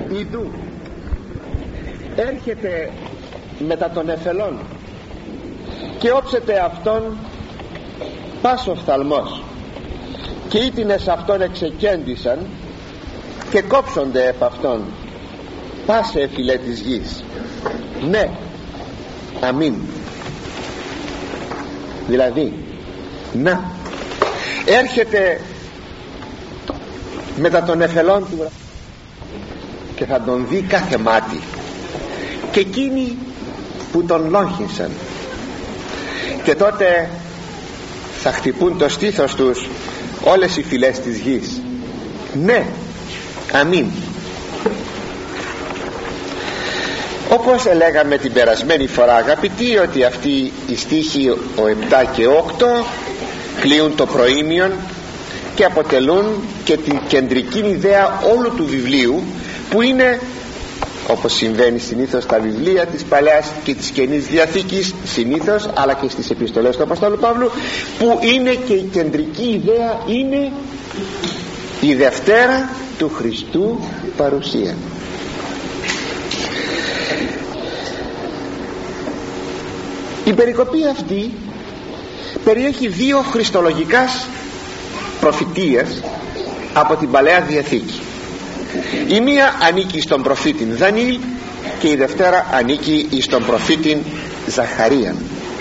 Ιδού έρχεται μετά των εφελών και όψεται αυτόν πας οφθαλμός, και ήτινες αυτόν εξεκέντησαν και κόψονται επ' αυτόν πάσε εφηλέ της γης. Ναι, αμήν. Δηλαδή να έρχεται μετά των εφελών του και θα τον δει κάθε μάτι, και εκείνοι που τον λόγχισαν, και τότε θα χτυπούν το στήθος τους όλες οι φυλές της γης. Ναι, αμήν. Όπως λέγαμε την περασμένη φορά, αγαπητοί, ότι αυτοί οι στίχοι ο 7 και 8 κλείουν το προήμιον και αποτελούν και την κεντρική ιδέα όλου του βιβλίου, που είναι, όπως συμβαίνει συνήθως στα βιβλία της Παλαιάς και της Καινής Διαθήκης συνήθως, αλλά και στις επιστολές του Αποστόλου Παύλου, που είναι και η κεντρική ιδέα, είναι η Δευτέρα του Χριστού παρουσία. Η περικοπή αυτή περιέχει δύο χριστολογικές προφητείες από την Παλαιά Διαθήκη. Η μία ανήκει στον προφήτην Δανιήλ και η δευτέρα ανήκει στον προφήτην Ζαχαρίαν.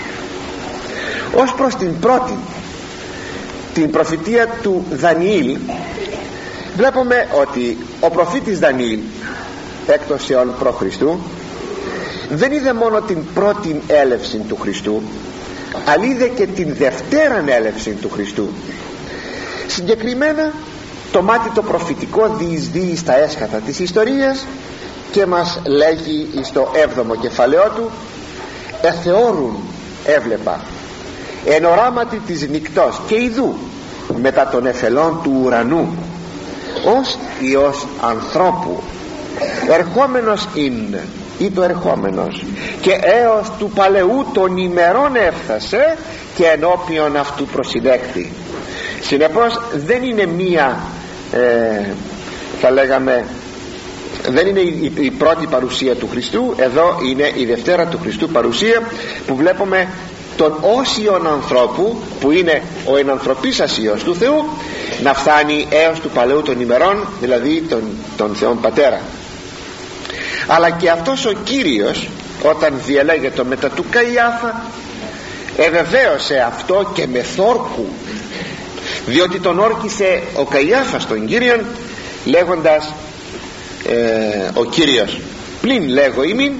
Ως προς την πρώτη, την προφητεία του Δανιήλ, βλέπουμε ότι ο προφήτης Δανιήλ, έκτος αιών π.Χ., δεν είδε μόνο την πρώτη έλευση του Χριστού, αλλά είδε και την δευτέραν έλευση του Χριστού. Συγκεκριμένα το μάτι το προφητικό διεισδύει στα έσχατα της ιστορίας και μας λέγει στο 7ο κεφαλαίο του: εθεώρουν έβλεπα εν οράματι της νυκτός και ιδού μετά των εφελών του ουρανού ως Υιός ανθρώπου ερχόμενος είναι, ή το ερχόμενος, και έως του παλαιού των ημερών έφτασε και ενώπιον αυτού προσυνέκτη. Συνεπώς δεν είναι μία θα λέγαμε, δεν είναι η πρώτη παρουσία του Χριστού. Εδώ είναι η δευτέρα του Χριστού παρουσία, που βλέπουμε τον όσιον ανθρώπου, που είναι ο ενανθρωπίσας Υιός του Θεού, να φτάνει έως του παλαιού των ημερών, δηλαδή τον Θεόν Πατέρα. Αλλά και αυτός ο Κύριος, όταν διαλέγεται μετά του Καϊάφα, ευεβαίωσε αυτό και με θόρκου, διότι τον όρκησε ο Καϊάφας τον Κύριον, λέγοντας ο Κύριος: πλην λέγω ημίν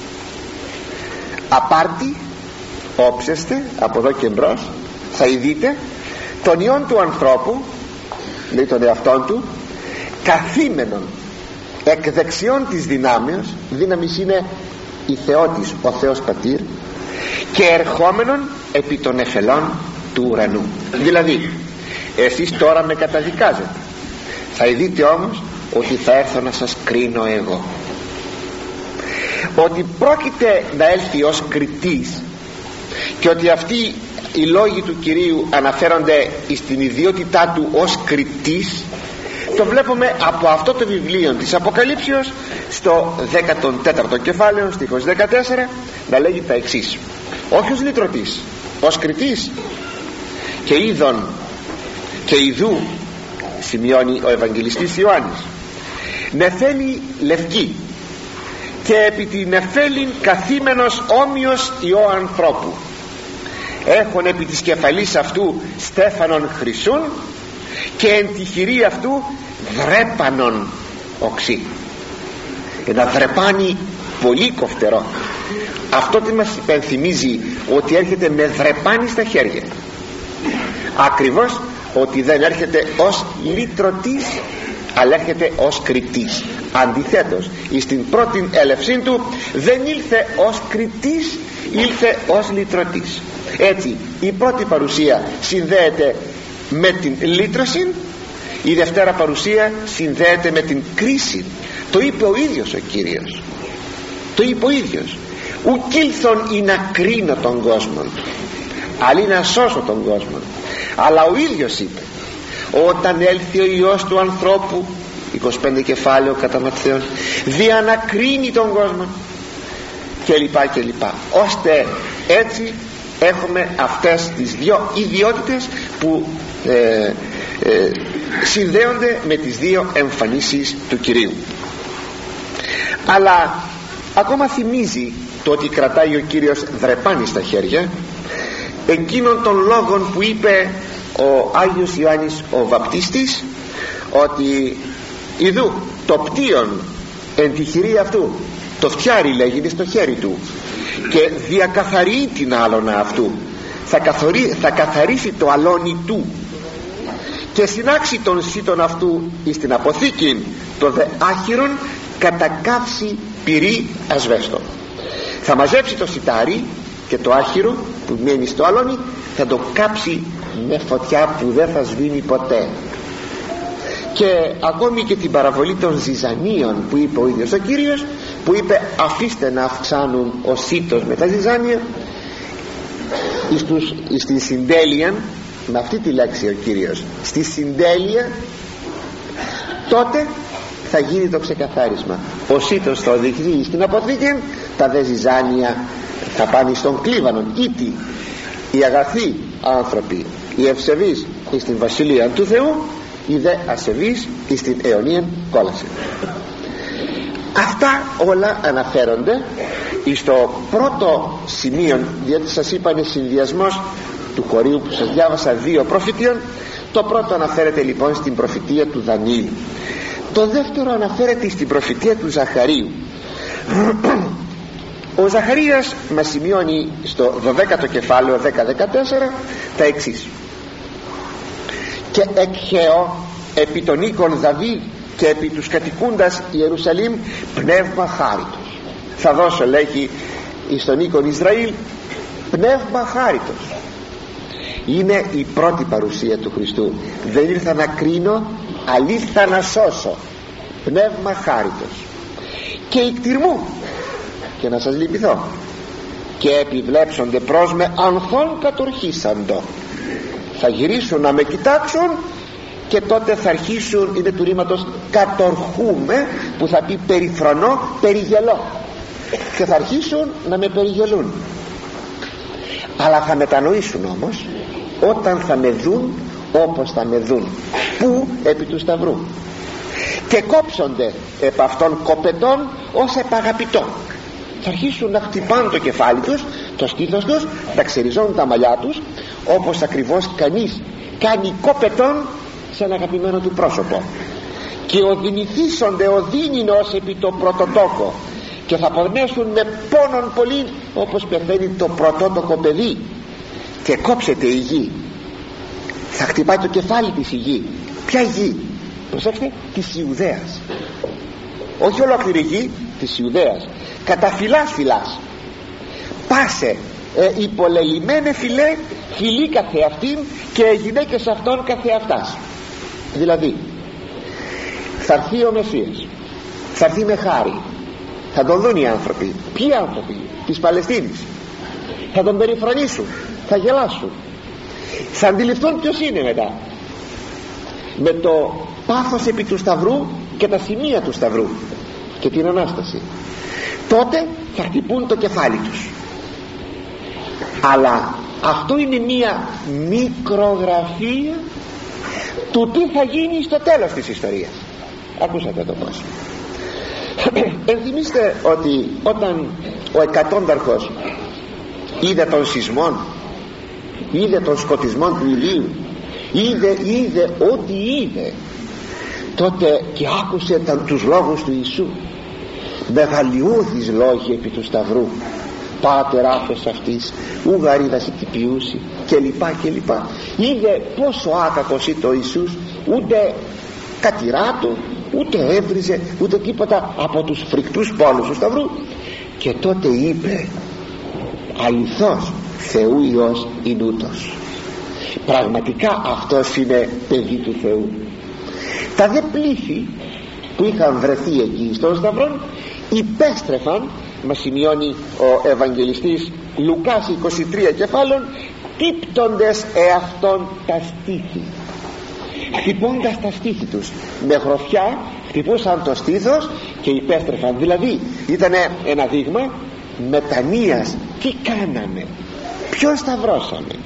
απάρτη όψεστε από εδώ και μπρος, θα ειδείτε τον Υιόν του ανθρώπου, λέει τον εαυτόν του, καθήμενον εκ δεξιών της δυνάμεως. Δύναμης είναι η Θεότης, ο Θεός Πατήρ, και ερχόμενον επί των εφελών του ουρανού. Δηλαδή εσείς τώρα με καταδικάζετε, θα ειδείτε όμως ότι θα έρθω να σας κρίνω εγώ, ότι πρόκειται να έλθει ως κριτής, και ότι αυτοί οι λόγοι του Κυρίου αναφέρονται στην ιδιότητά του ως κριτής. Το βλέπουμε από αυτό το βιβλίο της Αποκαλύψεως στο 14ο κεφάλαιο στίχος 14 να λέγει τα εξής: όχι ως λυτρωτής, ως κριτής. Και είδον και ιδού, σημειώνει ο Ευαγγελιστής Ιωάννης, νεφέλη λευκή, και επί την νεφέλην καθήμενος όμοιος Υιό ανθρώπου, έχων επί της κεφαλής αυτού στέφανον χρυσούν, και εν τη χειρή αυτού δρέπανον οξύ. Ένα δρεπάνι πολύ κοφτερό. Αυτό τι μας υπενθυμίζει? Ότι έρχεται με δρεπάνι στα χέρια. Ακριβώς, ότι δεν έρχεται ως λυτρωτής, αλλά έρχεται ως κριτής. Αντιθέτως, στην πρώτη έλευσή του δεν ήλθε ως κριτής, ήλθε ως λυτρωτής. Έτσι η πρώτη παρουσία συνδέεται με την λύτρωση, η δευτέρα παρουσία συνδέεται με την κρίση. Το είπε ο ίδιος ο Κύριος, το είπε ο ίδιος: ουκ ήλθον ή να κρίνω τον κόσμο, αλλά να σώσω τον κόσμο. Αλλά ο ίδιος είπε: όταν έλθει ο Υιός του ανθρώπου 25 κεφάλαιο κατά Ματθαίον, διανακρίνει τον κόσμο κλπ, ώστε έτσι έχουμε αυτές τις δύο ιδιότητες που συνδέονται με τις δύο εμφανίσεις του Κυρίου. Αλλά ακόμα θυμίζει το ότι κρατάει ο Κύριος δρεπάνι στα χέρια, εκείνων των λόγων που είπε ο Άγιος Ιωάννης ο Βαπτίστης, ότι ιδού το πτύον εν τη χειρή αυτού, το φτιάρι λέγεται στο χέρι του, και διακαθαρεί την άλωνα αυτού, θα καθαρίσει το αλόνι του, και συνάξει τον σύτον αυτού εις την αποθήκη, το δε άχυρον κατακάψει πυρί ασβέστο. Θα μαζέψει το σιτάρι και το άχυρο που μένει στο αλόνι, θα το κάψει με φωτιά που δεν θα σβήνει ποτέ. Και ακόμη και την παραβολή των ζυζανίων που είπε ο ίδιος ο Κύριος, που είπε αφήστε να αυξάνουν ο σίτος με τα ζυζάνια, στη συντέλεια, με αυτή τη λέξη ο Κύριος, στη συντέλεια, τότε θα γίνει το ξεκαθάρισμα. Ο σίτος θα οδηγεί στην αποθήκη, τα δε ζυζάνια θα πάνε στον κλίβανον. Ήτι οι αγαθοί άνθρωποι, οι ευσεβείς εις την βασιλεία του Θεού, οι δε ασεβείς εις την αιωνίαν κόλαση. Αυτά όλα αναφέρονται στο πρώτο σημείο, διότι σας είπα είναι συνδυασμός του χωρίου που σας διάβασα δύο προφητείων. Το πρώτο αναφέρεται λοιπόν στην προφητεία του Δανιήλ, το δεύτερο αναφέρεται στην προφητεία του Ζαχαρίου. Ο Ζαχαρίας μας σημειώνει στο 12ο κεφάλαιο 10-14 τα εξής: και εκχέω επί των οίκων Δαβίδ και επί τους κατοικούντας Ιερουσαλήμ πνεύμα χάριτος. Θα δώσω, λέγει, εις τον οίκον Ισραήλ πνεύμα χάριτος. Είναι η πρώτη παρουσία του Χριστού. Δεν ήρθα να κρίνω, αλήθεια να σώσω. Πνεύμα χάριτος. Και ικτυρμού, και να σας λυπηθώ, και επιβλέψονται προς με ανθών κατορχήσαντο. Θα γυρίσουν να με κοιτάξουν, και τότε θα αρχίσουν, είναι του ρήματος κατορχούμε, που θα πει περιφρονώ, περιγελώ, και θα αρχίσουν να με περιγελούν. Αλλά θα μετανοήσουν όμως όταν θα με δουν όπως θα με δουν. Πού? Επί του Σταυρού. Και κόψονται επ' αυτών κοπετών ως επαγαπητών. Θα αρχίσουν να χτυπάνε το κεφάλι τους, το στήθος τους, να ξεριζώνουν τα μαλλιά τους, όπως ακριβώς κανείς κάνει κοπετών σε ένα αγαπημένο του πρόσωπο. Και οδυνηθήσονται οδύνηνος επί το πρωτοτόκο, και θα πονέσουν με πόνον πολύ, όπως πεθαίνει το πρωτότοκο παιδί. Και κόψεται η γη, θα χτυπάει το κεφάλι της η γη. Ποια γη? Προσέξτε, της Ιουδαίας. Όχι ολόκληρη γη, της Ιουδαίας. Κατά φυλάς πάσε υπολελειμμένε φιλέ, φιλή καθεαυτήν, και γυναίκες αυτών καθεαυτάς. Δηλαδή θα έρθει ο Μεσσίας, θα έρθει με χάρη, θα τον δουν οι άνθρωποι. Ποιοι άνθρωποι? Της Παλαιστίνης. Θα τον περιφρονήσουν, θα γελάσουν, θα αντιληφθούν ποιος είναι μετά, με το πάθος επί του Σταυρού και τα σημεία του Σταυρού και την Ανάσταση. Τότε θα χτυπούν το κεφάλι τους. Αλλά αυτό είναι μία μικρογραφία του τι θα γίνει στο τέλος της ιστορίας. Ακούσατε το πώς. Ενθυμίστε ότι όταν ο εκατόνταρχος είδε τον σεισμόν, είδε τον σκοτισμό του ηλίου, είδε ό,τι είδε, τότε και άκουσε τους λόγους του Ιησού, μεγαλειώδεις λόγοι επί του Σταυρού, πάτερ άφος αυτής ου γαρίδας ετυπιούσι, κλπ. Είδε πόσο άκακος ήταν ο Ιησούς, ούτε κατηρά του, ούτε έβριζε, ούτε τίποτα από τους φρικτούς πόνους του Σταυρού. Και τότε είπε, αληθώς Θεού Υιός είναι ούτως. Πραγματικά αυτός είναι παιδί του Θεού. Τα δε πλήθη που είχαν βρεθεί εκεί στον Σταυρό υπέστρεφαν, μας σημειώνει ο Ευαγγελιστής Λουκάς 23 κεφάλων, τύπτοντες εαυτόν τα στήθη, χτυπώντας τα στήθη τους με γροφιά, χτυπούσαν το στήθος και υπέστρεφαν. Δηλαδή ήταν ένα δείγμα μετανοίας. Τι κάναμε, ποιον σταυρώσαμε.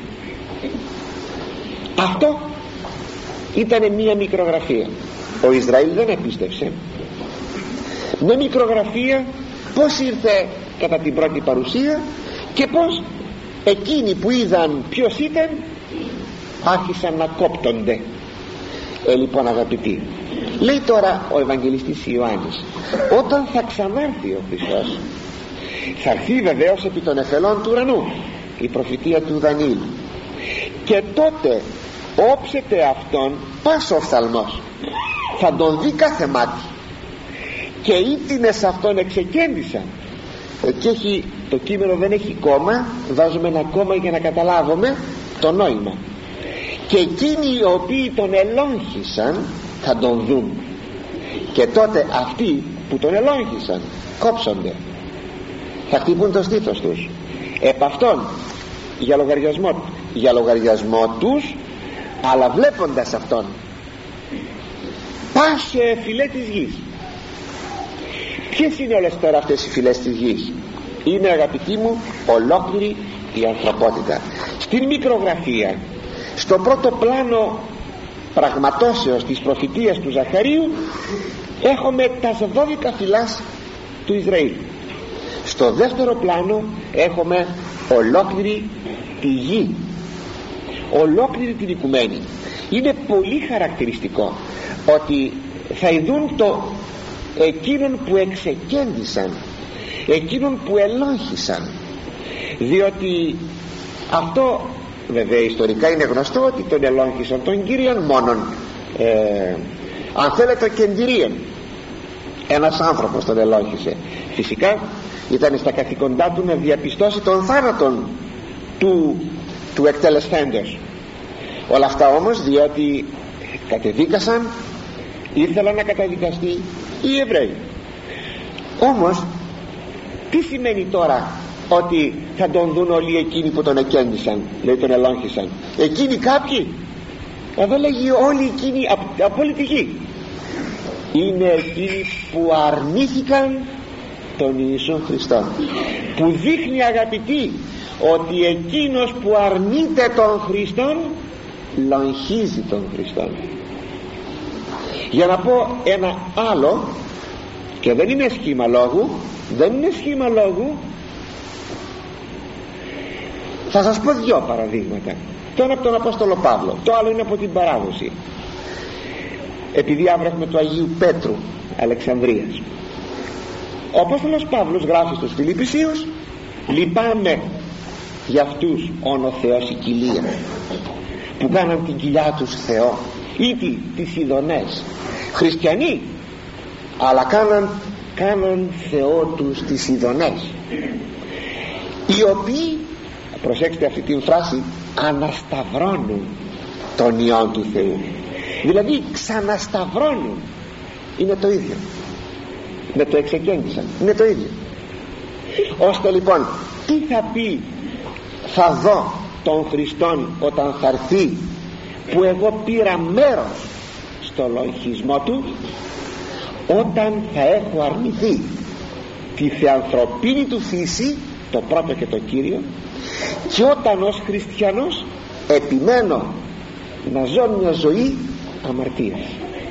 Αυτό ήταν μία μικρογραφία. Ο Ισραήλ δεν επίστευσε. Μια μικρογραφία πως ήρθε κατά την πρώτη παρουσία και πως εκείνοι που είδαν ποιος ήταν άρχισαν να κόπτονται. Λοιπόν αγαπητοί, λέει τώρα ο Ευαγγελιστής Ιωάννης, όταν θα ξανάρθει ο Χριστός, θα έρθει βεβαίως επί των εφελών του ουρανού, η προφητεία του Δανιήλ, και τότε όψεται αυτόν πάσο οφθαλμός, θα τον δει κάθε μάτι, και ήτινες αυτόν εξεκέντησαν. Και έχει, το κείμενο δεν έχει κόμμα, βάζουμε ένα κόμμα για να καταλάβουμε το νόημα. Και εκείνοι οι οποίοι τον ελόγχησαν θα τον δουν, και τότε αυτοί που τον ελόγχησαν κόψονται, θα χτυπούν το στήθος τους επ' αυτόν για λογαριασμό τους, αλλά βλέποντας αυτόν. Πάσε φυλέ της γης. Ποιες είναι όλες τώρα αυτές οι φυλές της γης? Είναι, αγαπητοί μου, ολόκληρη η ανθρωπότητα. Στην μικρογραφία, στο πρώτο πλάνο πραγματώσεως της προφητείας του Ζαχαρίου, έχουμε τα 12 φυλάς του Ισραήλ. Στο δεύτερο πλάνο έχουμε ολόκληρη τη γη, ολόκληρη την οικουμένη. Είναι πολύ χαρακτηριστικό ότι θα ειδούν το εκείνον που εξεκέντησαν, εκείνον που ελόγχησαν, διότι αυτό βέβαια ιστορικά είναι γνωστό ότι τον ελόγχησαν τον Κύριον μόνον, αν θέλετε κεντηρίαν. Ένας άνθρωπος τον ελόγχησε. Φυσικά ήταν στα καθηκοντά του να διαπιστώσει τον θάνατον του εκτελεσθέντος. Όλα αυτά όμως διότι κατεδίκασαν, ήθελαν να καταδικαστεί οι Εβραίοι. Όμως τι σημαίνει τώρα ότι θα τον δουν όλοι εκείνοι που τον εκέντησαν, λέει τον ελόγχησαν? Εκείνοι κάποιοι, εδώ λέγει όλοι εκείνοι από όλη τη γη. Είναι εκείνοι που αρνήθηκαν τον Ιησού Χριστό, που δείχνει, αγαπητοί, ότι εκείνος που αρνείται τον Χριστόν λογχίζει τον Χριστόν. Για να πω ένα άλλο, και δεν είναι σχήμα λόγου, θα σας πω δύο παραδείγματα. Το ένα από τον Απόστολο Παύλο, το άλλο είναι από την παράδοση. Επειδή αύριο έχουμε του Αγίου Πέτρου Αλεξανδρίας, ο Απόστολος Παύλος γράφει στους Φιλιππισίους: λυπάμαι για αυτούς όν ο Θεός η κοιλία, που κάναν την κοιλιά τους Θεό, ή τις ειδονές, χριστιανοί, αλλά κάναν Θεό τους τις ειδονές, οι οποίοι, προσέξτε αυτή την φράση, ανασταυρώνουν τον Υιόν του Θεού. Δηλαδή ξανασταυρώνουν. Είναι το ίδιο με το εξεκέντησαν, είναι το ίδιο. Ώστε λοιπόν, τι θα πει θα δω τον Χριστόν όταν θα έρθει, που εγώ πήρα μέρος στο λογισμό του, όταν θα έχω αρνηθεί τη θεανθρωπίνη του φύση, το πρώτο και το κύριο, και όταν ως χριστιανός επιμένω να ζω μια ζωή αμαρτίας.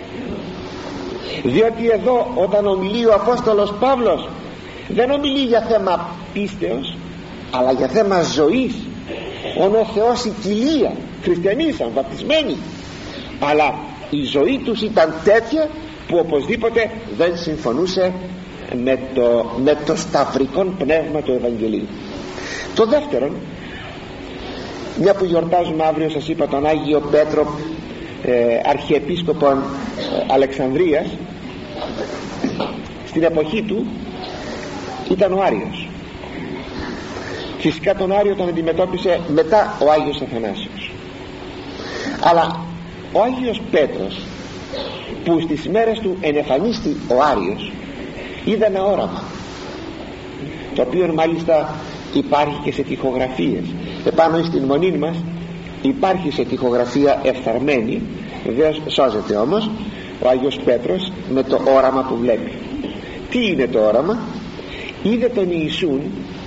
Διότι εδώ όταν ομιλεί ο Απόστολος Παύλος, δεν ομιλεί για θέμα πίστεως, αλλά για θέμα ζωής. Ο Θεός η κοιλία, χριστιανοί ήσαν βαπτισμένοι, αλλά η ζωή τους ήταν τέτοια που οπωσδήποτε δεν συμφωνούσε με το σταυρικόν πνεύμα του Ευαγγελίου. Το δεύτερον, μια που γιορτάζουμε αύριο, σας είπα, τον Άγιο Πέτρο, αρχιεπίσκοπον Αλεξανδρίας, στην εποχή του ήταν ο Άριος. Φυσικά τον Άριο τον αντιμετώπισε μετά ο Άγιος Αθανάσιος, αλλά ο Άγιος Πέτρος, που στις μέρες του ενεφανίστη ο Άριος, είδε ένα όραμα, το οποίο μάλιστα υπάρχει και σε τοιχογραφίες. Επάνω στην μονή μας υπάρχει σε τοιχογραφία εφθαρμένη, βεβαίως σώζεται όμως, ο Άγιος Πέτρος με το όραμα που βλέπει. Τι είναι το όραμα? Είδε τον Ιησούν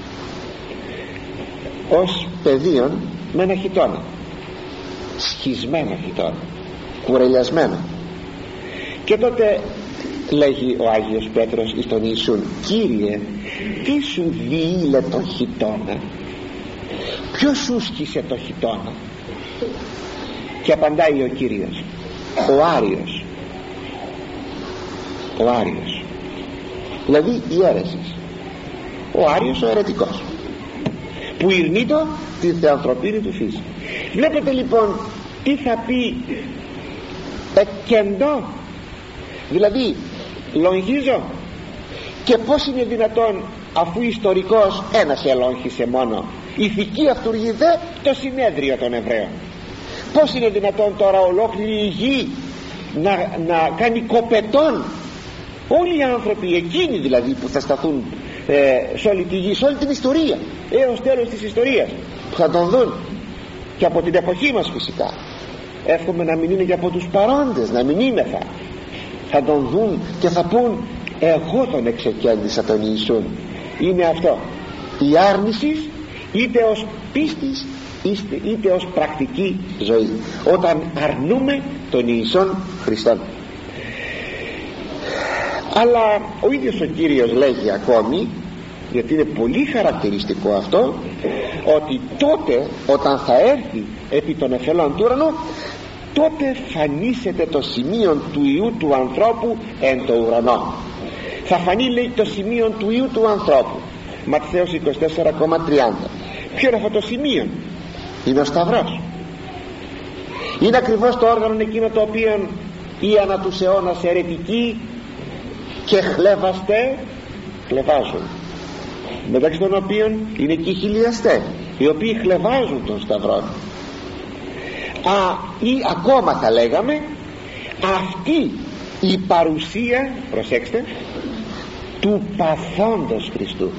ως παιδίον με ένα χιτώνα, σχισμένο χιτώνα, κουρελιασμένο. Και τότε λέγει ο Άγιος Πέτρος εις τον Ιησούν: Κύριε, τι σου διήλε το χιτώνα? Ποιος σου σκίσε το χιτώνα? Και απαντάει ο Κύριος: ο Άριος. Ο Άριος, δηλαδή η αίρεσης. Ο Άριος, ο αιρετικός, που ειρνείτο την θεανθρωπίνη του φύση. Βλέπετε λοιπόν τι θα πει εκκεντώ, δηλαδή λογίζω. Και πως είναι δυνατόν, αφού ιστορικός ένας ελόγχησε μόνο, ηθική αυτούργη δε το συνέδριο των Εβραίων, πως είναι δυνατόν τώρα ολόκληρη η γη να κάνει κοπετών όλοι οι άνθρωποι, εκείνοι δηλαδή που θα σταθούν σε όλη τη γη, σε όλη την ιστορία, έως τέλος της ιστορίας, που θα τον δουν και από την εποχή μας φυσικά. Εύχομαι να μην είναι και από τους παρόντες, να μην είμαι θα τον δουν και θα πούν: εγώ τον εξεκέντησα τον Ιησούν. Είναι αυτό η άρνηση, είτε ως πίστης είτε ως πρακτική ζωή, όταν αρνούμε τον Ιησόν Χριστόν. Αλλά ο ίδιος ο Κύριος λέγει ακόμη, γιατί είναι πολύ χαρακτηριστικό αυτό, ότι τότε όταν θα έρθει επί των εφελών του ουρανού, τότε φανήσεται το σημείο του Υιού του ανθρώπου εν το ουρανό. Θα φανεί, λέει, το σημείο του Υιού του ανθρώπου. Ματθαίος 24,30. Ποιο είναι αυτό το σημείο? Είναι ο Σταυρός. Είναι ακριβώς το όργανο εκείνο το οποίο οι ανά τους αιώνας αιρετικοί και χλεβάζουν, μεταξύ των οποίων είναι και οι χιλιαστές, οι οποίοι χλεβάζουν τον Σταυρό. Ή ακόμα θα λέγαμε αυτή η παρουσία, προσέξτε, του παθόντος Χριστού.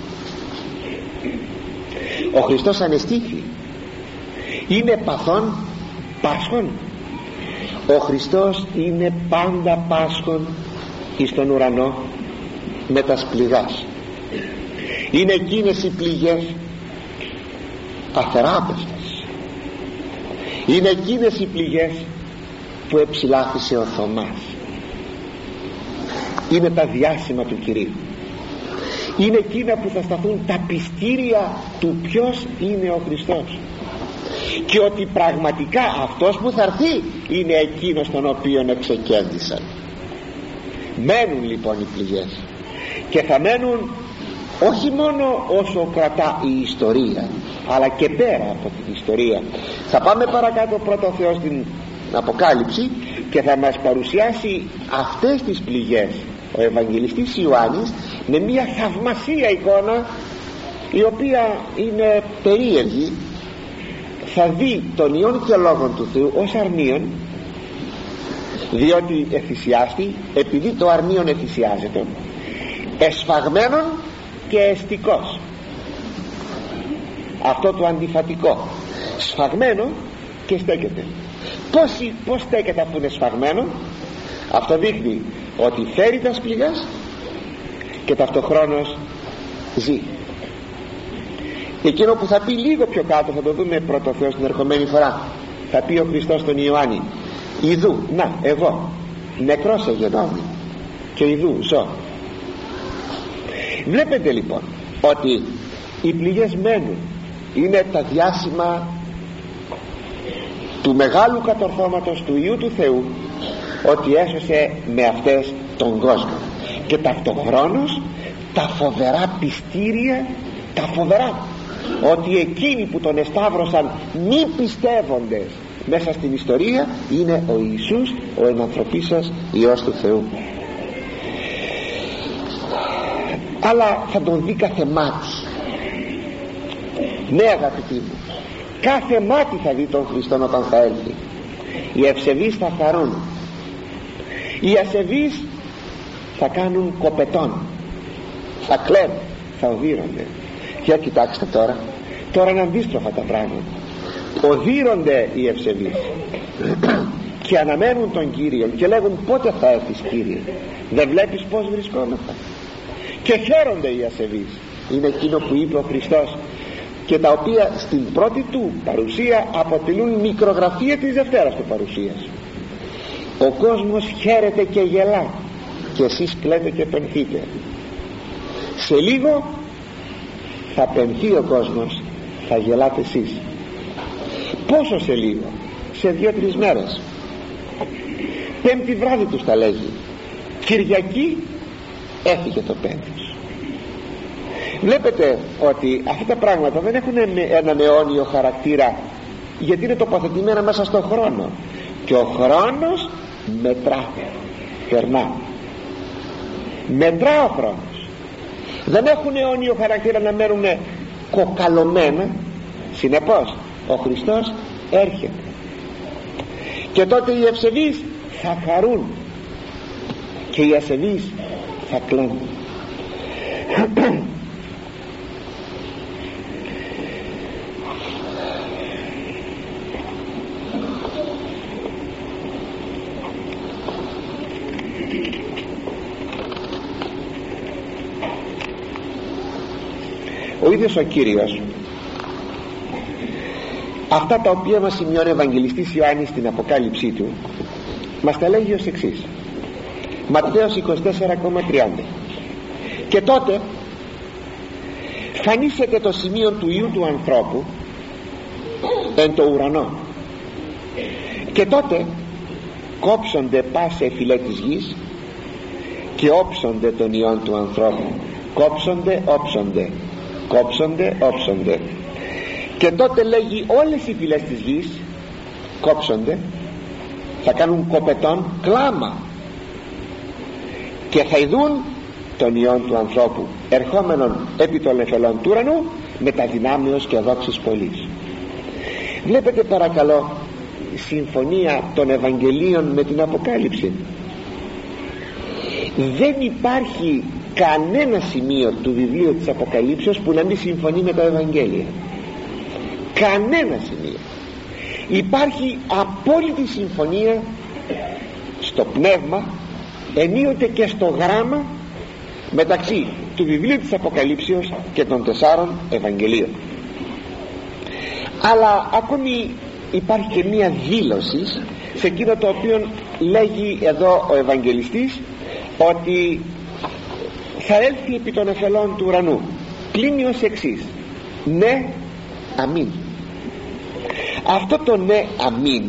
Ο Χριστός ανεστήθη, είναι παθών πάσχων. Ο Χριστός είναι πάντα πάσχων εις τον ουρανό με τας πληγάς. Είναι εκείνες οι πληγές αθεράπευτες, είναι εκείνες οι πληγές που εψηλάφισε ο Θωμάς. Είναι τα διάσημα του Κυρίου, είναι εκείνα που θα σταθούν τα πιστήρια του ποιος είναι ο Χριστός, και ότι πραγματικά αυτός που θα έρθει είναι εκείνος τον οποίον εξεκέντησαν. Μένουν λοιπόν οι πληγές, και θα μένουν όχι μόνο όσο κρατά η ιστορία, αλλά και πέρα από την ιστορία. Θα πάμε παρακάτω πρώτα ο Θεός στην Αποκάλυψη και θα μας παρουσιάσει αυτές τις πληγές ο Ευαγγελιστής Ιωάννης με μια θαυμασία εικόνα, η οποία είναι περίεργη. Θα δει τον Υιόν και Λόγον του Θεού ως αρνίον, διότι εθυσιάστη, επειδή το αρνίον εθυσιάζεται, εσφαγμένον και εστικός, αυτό το αντιφατικό, σφαγμένο και στέκεται. Πώς στέκεται αφού είναι σφαγμένο? Αυτό δείχνει ότι φέρει τα πληγάς και ταυτοχρόνως ζει. Εκείνο που θα πει λίγο πιο κάτω, θα το δούμε πρώτο Θεός την ερχομένη φορά, θα πει ο Χριστός στον Ιωάννη: ιδού, να, εγώ νεκρός εγενόμην και ιδού ζω. Βλέπετε λοιπόν ότι οι πληγές μένουν, είναι τα διάσημα του μεγάλου κατορθώματος του Υιού του Θεού, ότι έσωσε με αυτές τον κόσμο, και ταυτοχρόνως τα φοβερά πιστήρια, τα φοβερά, ότι εκείνοι που τον εσταύρωσαν μη πιστεύοντες μέσα στην ιστορία είναι ο Ιησούς, ο ενανθρωπίσας Υιός του Θεού. Αλλά θα τον δει κάθε μάτι. Ναι αγαπητοί μου, κάθε μάτι θα δει τον Χριστόν όταν θα έλθει. Οι ευσεβείς θα χαρούν, οι ασεβείς θα κάνουν κοπετών, θα κλαίνουν, θα οδύρονται. Για κοιτάξτε τώρα είναι αντίστροφα τα πράγματα. Οδύρονται οι ευσεβείς και αναμένουν τον Κύριο και λέγουν πότε θα έρθεις Κύριε, δεν βλέπεις πως βρισκόμεθα? Και χαίρονται οι ασεβείς. Είναι εκείνο που είπε ο Χριστός και τα οποία στην πρώτη του παρουσία αποτελούν μικρογραφία της Δευτέρας του παρουσίας. Ο κόσμος χαίρεται και γελά και εσείς κλαίτε και πενθείτε. Σε λίγο θα πενθεί ο κόσμος, θα γελάτε εσείς. Πόσο σε λίγο? Σε 2-3 μέρες. Πέμπτη βράδυ τους τα λέγει, Κυριακή έφυγε το πένθος. Βλέπετε ότι αυτά τα πράγματα δεν έχουν έναν αιώνιο χαρακτήρα, γιατί είναι τοποθετημένα μέσα στον χρόνο και ο χρόνος μετρά, περνά, μετρά ο χρόνος. Δεν έχουν αιώνιο χαρακτήρα να μένουν κοκαλωμένα. Συνεπώς ο Χριστός έρχεται και τότε οι ευσεβείς θα χαρούν και οι ασεβείς θα κλαίνουν. Ο ίδιος ο Κύριος αυτά τα οποία μας σημειώνει ο Ευαγγελιστής Ιωάννης στην Αποκάλυψή του μας τα λέγει ως εξής. Ματθαίος 24,30. Και τότε φανίσεται το σημείο του Υιού του ανθρώπου εν το ουρανό, και τότε κόψονται πάσε φυλέ της γης και όψονται των Υιών του ανθρώπου. Κόψονται, όψονται, κόψονται, όψονται. Και τότε λέγει όλες οι φυλές της γης κόψονται, θα κάνουν κοπετών κλάμα και θα ειδούν των Υιών του ανθρώπου ερχόμενον επί των νεφελών του ουρανού με τα δυνάμεως και δόξης πολλής. Βλέπετε παρακαλώ συμφωνία των Ευαγγελίων με την Αποκάλυψη. Δεν υπάρχει κανένα σημείο του βιβλίου της Αποκαλύψεως που να μην συμφωνεί με τα Ευαγγέλια. Κανένα σημείο. Υπάρχει απόλυτη συμφωνία στο πνεύμα, ενίοτε και στο γράμμα, μεταξύ του βιβλίου της Αποκαλύψεως και των 4 Ευαγγελίων. Αλλά ακόμη υπάρχει και μία δήλωση σε εκείνο το οποίο λέγει εδώ ο Ευαγγελιστής, ότι θα έλθει επί των εφελών του ουρανού. Κλείνει ως εξής: ναι, αμήν. Αυτό το ναι, αμήν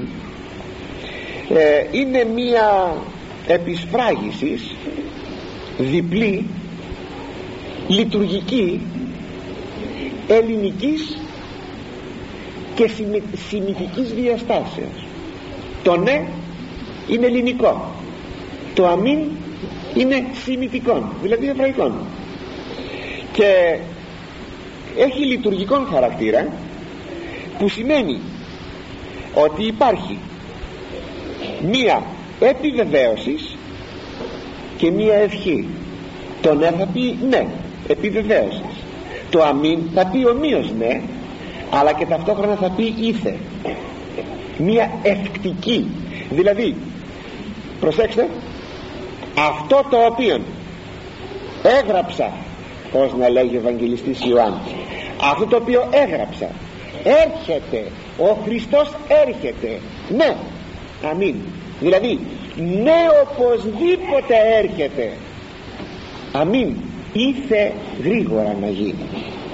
είναι μία επισφράγιση διπλή, λειτουργική, ελληνικής και σημιτικής διαστάσεως. Το ναι είναι ελληνικό, το αμήν είναι σημιτικό, δηλαδή εβραϊκό, και έχει λειτουργικό χαρακτήρα, που σημαίνει ότι υπάρχει μία επιβεβαίωση και μία ευχή. Το ναι θα πει ναι, επιβεβαίωση. Το αμήν θα πει ομοίως ναι, αλλά και ταυτόχρονα θα πει ήθε, μία ευκτική. Δηλαδή, προσέξτε, αυτό το οποίο έγραψα, πώς να λέγει ο Ευαγγελιστής Ιωάννης, αυτό το οποίο έγραψα έρχεται, ο Χριστός έρχεται, ναι, αμήν. Δηλαδή ναι, οπωσδήποτε έρχεται, αμήν, ήθε γρήγορα να γίνει.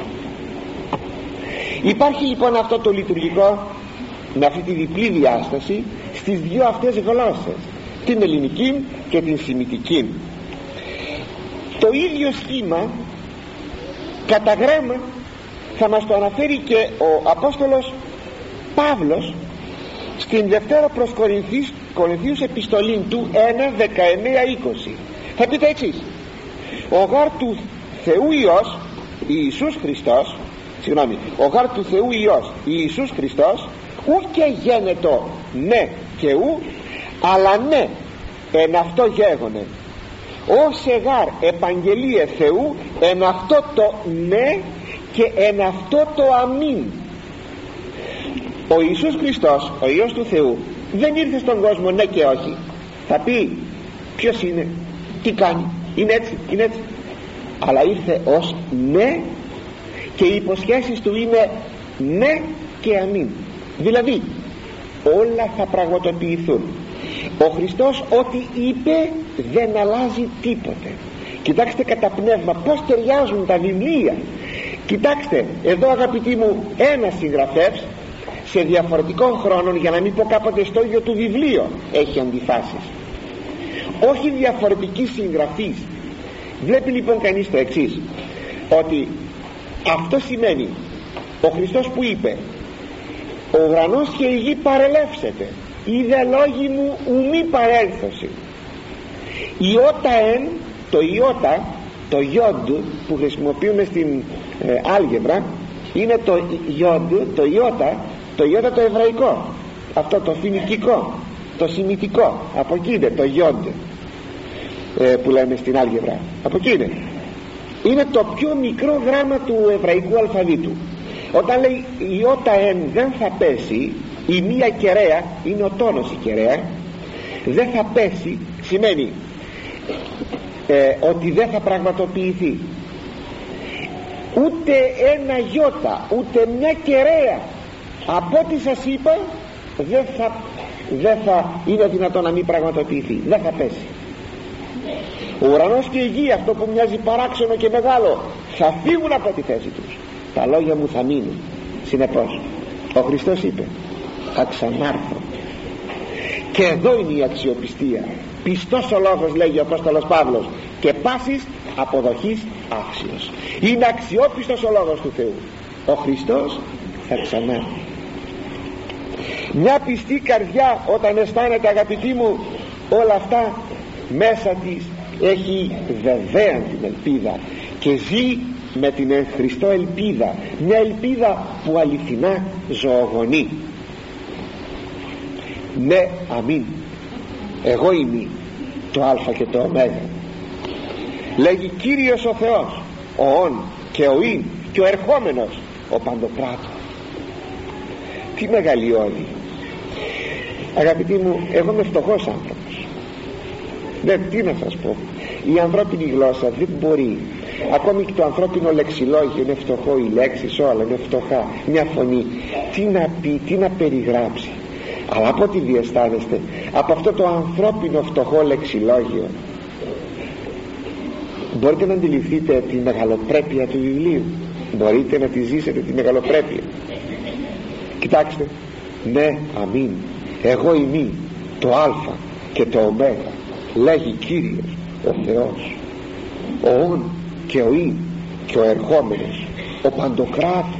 Υπάρχει λοιπόν αυτό το λειτουργικό με αυτή τη διπλή διάσταση στις δύο αυτές γλώσσες, την ελληνική και την σημιτική. Το ίδιο σχήμα κατά γράμμα θα μας το αναφέρει και ο Απόστολος Παύλος στην Δευτέρα προς Κορινθίους επιστολή του 1:19-20. Θα πει τα εξής: ο γάρ του Θεού Υιός Ιησούς Χριστός, ο γάρ του Θεού Υιός Ιησούς Χριστός ου και γένετο ναι και ου, αλλά ναι εν αυτό γέγονε, ως εγάρ επαγγελίε Θεού εν αυτό το ναι και εν αυτό το αμήν. Ο Ιησούς Χριστός, ο Υιός του Θεού, δεν ήρθε στον κόσμο ναι και όχι. Θα πει ποιος είναι, τι κάνει, είναι έτσι, είναι έτσι. Αλλά ήρθε ως ναι, και οι υποσχέσεις του είναι ναι και αμήν. Δηλαδή όλα θα πραγματοποιηθούν. Ο Χριστός ό,τι είπε δεν αλλάζει τίποτε. Κοιτάξτε κατά πνεύμα πως ταιριάζουν τα βιβλία. Κοιτάξτε εδώ, αγαπητοί μου, ένας συγγραφέας σε διαφορετικών χρόνων, για να μην πω κάποτε στο ίδιο του βιβλίο, έχει αντιφάσεις, όχι διαφορετική συγγραφής. Βλέπει λοιπόν κανείς το εξής, ότι αυτό σημαίνει ο Χριστός που είπε ο ουρανός και η γη παρελεύσετε, είδε λόγοι μου ουμή παρέλθωση. Ιώτα εν, το ιώτα, το ιόντ που χρησιμοποιούμε στην άλγευρα, είναι το ιόντ, το ιώτα το εβραϊκό, αυτό το φοινικικό, το σημιτικό, από εκεί είναι το ιόντ που λέμε στην άλγευρα, από εκεί είναι το πιο μικρό γράμμα του εβραϊκού αλφαβήτου. Όταν λέει ιώτα εν δεν θα πέσει, η μία κεραία είναι ο τόνος, η κεραία δεν θα πέσει, σημαίνει ότι δεν θα πραγματοποιηθεί ούτε ένα ιώτα, ούτε μια κεραία από ό,τι σας είπα, δεν θα είναι δυνατόν να μην πραγματοποιηθεί, δεν θα πέσει. Ο ουρανός και η γη, αυτό που μοιάζει παράξενο και μεγάλο, θα φύγουν από τη θέση τους, τα λόγια μου θα μείνουν. Συνεπώς ο Χριστός είπε θα ξανάρθω, και εδώ είναι η αξιοπιστία. Πιστός ο λόγος, λέγει ο Απόστολος Παύλος, και πάσης αποδοχής άξιος. Είναι αξιόπιστος ο λόγος του Θεού. Ο Χριστός θα ξανάρθει. Μια πιστή καρδιά, όταν αισθάνεται, αγαπητοί μου, όλα αυτά μέσα της, έχει βεβαία την ελπίδα και ζει με την εν Χριστώ ελπίδα, μια ελπίδα που αληθινά ζωογονεί. Ναι, αμήν, εγώ είμαι το α και το ω. Λέγει Κύριος ο Θεός, ο ον και ο ειν και ο ερχόμενος, ο παντοκράτορ. Τι μεγαλειώδη. Αγαπητοί μου, εγώ είμαι φτωχός άνθρωπος. Τι να σας πω, η ανθρώπινη γλώσσα δεν μπορεί, ακόμη και το ανθρώπινο λεξιλόγιο είναι φτωχό, οι λέξεις όλα είναι φτωχά, μια φωνή, τι να πει, τι να περιγράψει. Αλλά από ό,τι διαισθάνεστε από αυτό το ανθρώπινο φτωχό λεξιλόγιο, μπορείτε να αντιληφθείτε τη μεγαλοπρέπεια του βιβλίου, μπορείτε να τη ζήσετε τη μεγαλοπρέπεια. Κοιτάξτε, ναι, αμήν, εγώ είμαι το α και το ω, λέγει Κύριος ο Θεός, ο ον και ο ειν και ο ερχόμενος, ο παντοκράτορ.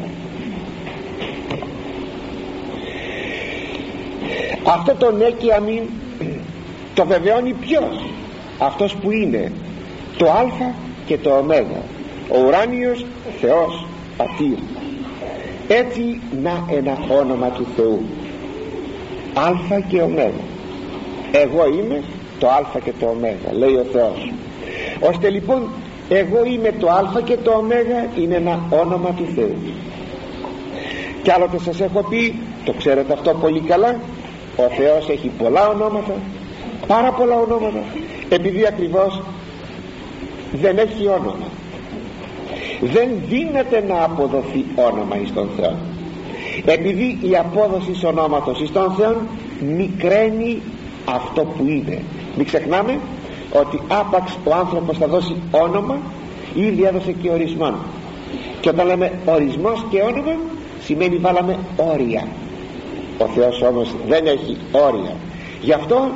Αυτό το ναι και αμήν το βεβαιώνει ποιος? Αυτός που είναι το α και το ω, ο ουράνιος Θεός Πατήρ. Έτσι να ένα όνομα του Θεού, α και ω. Εγώ είμαι το α και το ω, λέει ο Θεός. Ώστε λοιπόν εγώ είμαι το α και το ω είναι ένα όνομα του Θεού. Κι άλλοτε σας έχω πει, το ξέρετε αυτό πολύ καλά, ο Θεός έχει πολλά ονόματα, πάρα πολλά ονόματα, επειδή ακριβώς δεν έχει όνομα. Δεν δύναται να αποδοθεί όνομα εις τον Θεό, επειδή η απόδοση ονόματος εις τον Θεό μικραίνει αυτό που είναι. Μην ξεχνάμε ότι άπαξ ο άνθρωπος θα δώσει όνομα, ήδη έδωσε και ορισμό, και όταν λέμε ορισμός και όνομα σημαίνει βάλαμε όρια. Ο Θεός όμως δεν έχει όρια. Γι' αυτό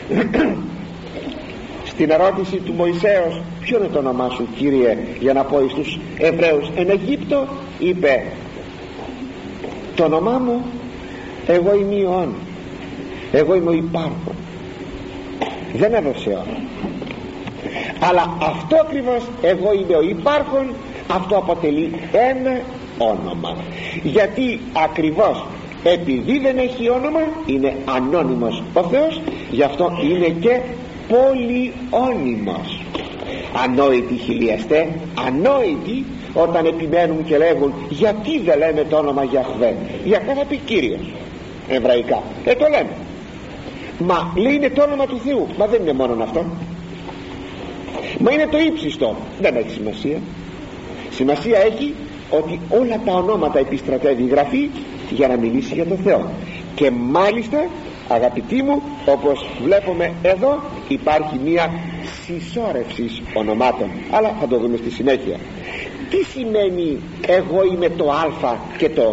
στην ερώτηση του Μωυσέως, ποιο είναι το όνομά σου Κύριε, για να πω στους Εβραίους εν Αιγύπτο, είπε το όνομά μου εγώ είμαι ο όν, εγώ είμαι ο υπάρχον. Δεν έδωσε όνομα, αλλά αυτό ακριβώς, εγώ είμαι ο υπάρχον, αυτό αποτελεί ένα όνομα. Γιατί ακριβώς επειδή δεν έχει όνομα, είναι ανώνυμος ο Θεός, γι' αυτό είναι και πολυώνυμος. Ανόητοι χιλιαστέ, ανόητοι όταν επιμένουν και λέγουν γιατί δεν λέμε το όνομα Γιαχβέ. Γιαχβέ θα πει Κύριος εβραϊκά, το λέμε, Μα λέει είναι το όνομα του Θεού. Μα δεν είναι μόνο αυτό. Μα είναι το ύψιστο. Δεν έχει σημασία. Σημασία έχει ότι όλα τα ονόματα επιστρατεύει η Γραφή για να μιλήσει για τον Θεό. Και μάλιστα, αγαπητοί μου, όπως βλέπουμε εδώ, υπάρχει μία συσσόρευση ονομάτων, αλλά θα το δούμε στη συνέχεια. Τι σημαίνει εγώ είμαι το Α και το Ω?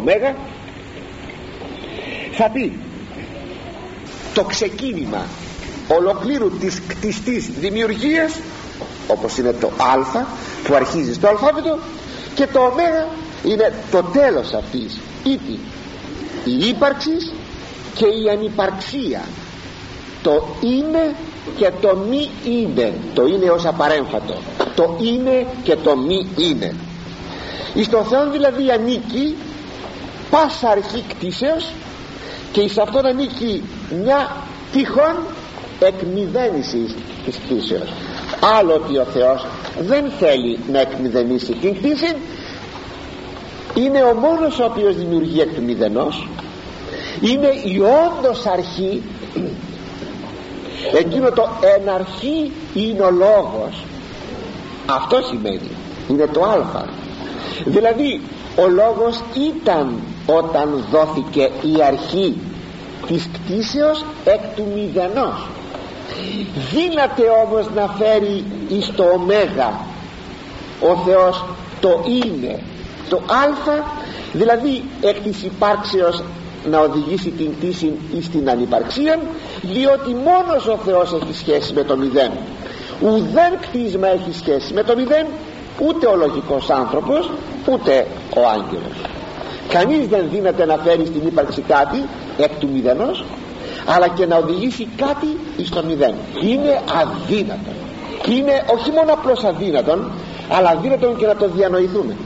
Θα πει το ξεκίνημα ολοκλήρου της κτιστής δημιουργίας, όπως είναι το Α που αρχίζει στο αλφάβητο, και το Ω είναι το τέλος αυτής, η ύπαρξη και η ανυπαρξία, το είναι και το μη είναι, το είναι ως απαρέμφατο, το είναι και το μη είναι. Εις τον Θεό δηλαδή ανήκει πάσα αρχή κτίσεως, και εις αυτόν ανήκει μια τυχόν εκμηδένιση της κτίσεως. Άλλο ότι ο Θεός δεν θέλει να εκμηδενήσει την κτήση, είναι ο μόνος ο οποίος δημιουργεί εκ του μηδενός, είναι η όντως αρχή, εκείνο το εν αρχή είναι ο λόγος. Αυτό σημαίνει, είναι το Α. Δηλαδή ο λόγος ήταν όταν δόθηκε η αρχή της κτήσεως εκ του μηδενός. Δύναται όμως να φέρει εις το Ω ο Θεός το είναι, το Α, δηλαδή εκ της υπάρξεως να οδηγήσει την κτήση εις την ανυπαρξία, διότι μόνος ο Θεός έχει σχέση με το μηδέν. Ουδέν κτίσμα έχει σχέση με το μηδέν, ούτε ο λογικός άνθρωπος, ούτε ο άγγελος. Κανείς δεν δύναται να φέρει στην ύπαρξη κάτι εκ του μηδενός, αλλά και να οδηγήσει κάτι εις το μηδέν. Είναι αδύνατον. Είναι όχι μόνο απλώς αδύνατον, αλλά αδύνατον και να το διανοηθούμε.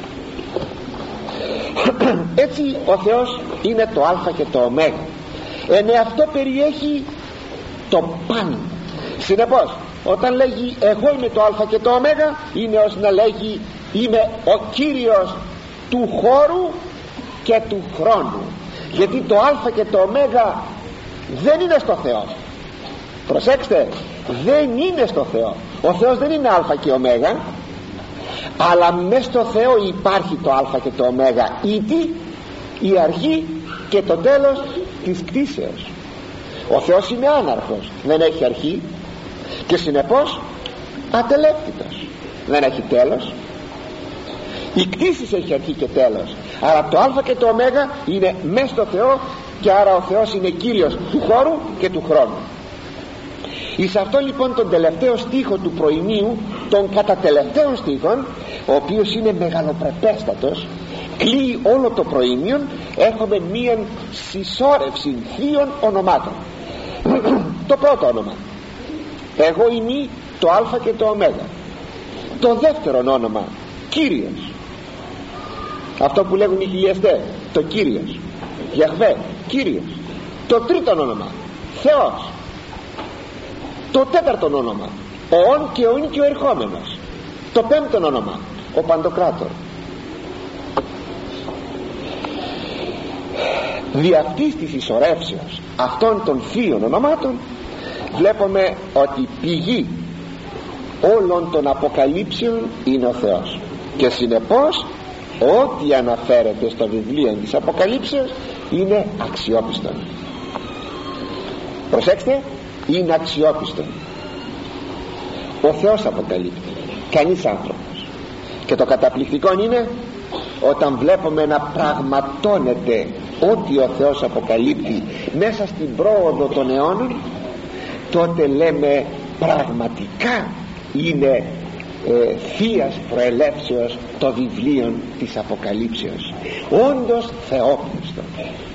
Έτσι ο Θεός είναι το Α και το Ω. Αυτό περιέχει το παν. Συνεπώς όταν λέγει εγώ είμαι το Α και το Ω, είναι ως να λέγει είμαι ο Κύριος του χώρου και του χρόνου. Γιατί το Α και το Ω δεν είναι στο Θεό. Προσέξτε, δεν είναι στο Θεό. Ο Θεός δεν είναι Α και Ω, αλλά μες στο Θεό υπάρχει το Α και το Ω, ήτι η αρχή και το τέλος της κτήσεως. Ο Θεός είναι άναρχος, δεν έχει αρχή, και συνεπώς ατελεύτητος, δεν έχει τέλος. Η κτήση έχει αρχή και τέλος, αλλά το Α και το Ω είναι μες στο Θεό, και άρα ο Θεός είναι Κύριος του χώρου και του χρόνου. Εις αυτό λοιπόν τον τελευταίο στίχο του προημίου, τον κατατελευταίων στίχων, ο οποίος είναι μεγαλοπρεπέστατος, κλείει όλο το προήμιον. Έχουμε μία συσσόρευση θείων ονομάτων. Το πρώτο όνομα, εγώ είμαι το Α και το Ω. Το δεύτερο όνομα, Κύριος, αυτό που λέγουν οι χιλιαστές, το Κύριος, Γιαχβέ, Κύριος. Το τρίτο όνομα, Θεός. Το τέταρτο όνομα, ο ον και ο ιν και ο ερχόμενος. Το πέμπτο όνομα, ο Παντοκράτορ. Δι' αυτής της ισορρεύσεως αυτών των θείων ονομάτων βλέπουμε ότι πηγή όλων των αποκαλύψεων είναι ο Θεός, και συνεπώς ό,τι αναφέρεται στο βιβλίο της Αποκαλύψεως είναι αξιόπιστο. Προσέξτε, είναι αξιόπιστο. Ο Θεός αποκαλύπτει, κανείς άνθρωπος. Και το καταπληκτικό είναι όταν βλέπουμε να πραγματώνεται ό,τι ο Θεός αποκαλύπτει μέσα στην πρόοδο των αιώνων, τότε λέμε πραγματικά είναι θείας προελεύσεως το βιβλίο της Αποκαλύψεως, όντως θεόπνευστο.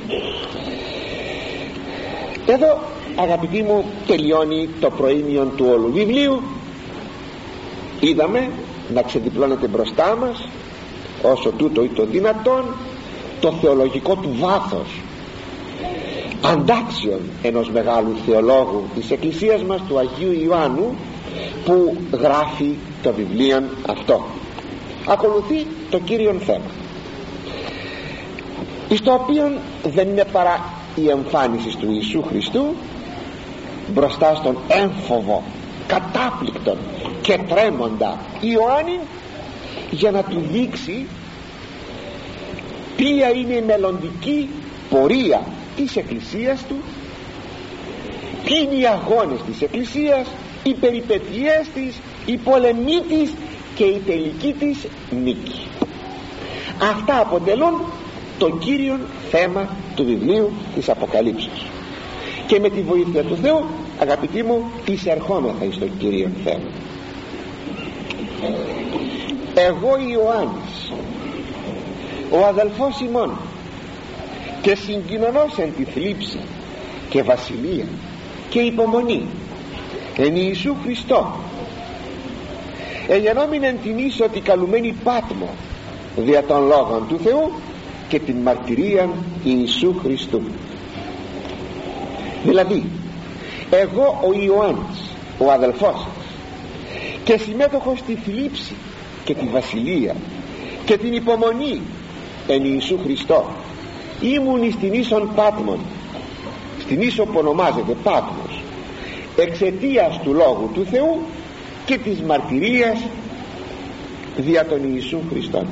Εδώ, αγαπητοί μου, τελειώνει το προήμιον του όλου βιβλίου. Είδαμε να ξεδιπλώνεται μπροστά μας όσο τούτο ή το δυνατόν το θεολογικό του βάθος, αντάξιον ενός μεγάλου θεολόγου της Εκκλησίας μας, του Αγίου Ιωάννου, που γράφει το βιβλίο αυτό. Ακολουθεί το κύριον θέμα, εις το οποίο δεν είναι παρά η εμφάνιση του Ιησού Χριστού μπροστά στον έμφοβο, κατάπληκτον και τρέμοντα Ιωάννη, για να του δείξει ποια είναι η μελλοντική πορεία της Εκκλησίας του, ποιοι είναι οι αγώνες της Εκκλησίας, οι περιπέτειές της, οι πολεμοί της και η τελική της νίκη. Αυτά αποτελούν το κύριο θέμα του βιβλίου της Αποκαλύψεως, και με τη βοήθεια του Θεού, αγαπητοί μου, εισερχόμεθα εις το κύριο θέμα. Εγώ Ιωάννης, ο αδελφός ημών, και συγκοινωνώς εν τη θλίψη και βασιλεία και υπομονή εν Ιησού Χριστώ, εγενόμην εν την ίσο ότι καλουμένη Πάτμο δια των λόγων του Θεού και την μαρτυρίαν Ιησού Χριστού. Δηλαδή, εγώ ο Ιωάννης, ο αδελφός σας, και συμμέτοχος στη θλίψη και τη βασιλεία και την υπομονή εν Ιησού Χριστώ, ήμουν στην ίσον Πάτμον, στην ίσο που ονομάζεται Πάτμος, εξαιτίας του λόγου του Θεού και της μαρτυρίας δια τον Ιησού Χριστόν.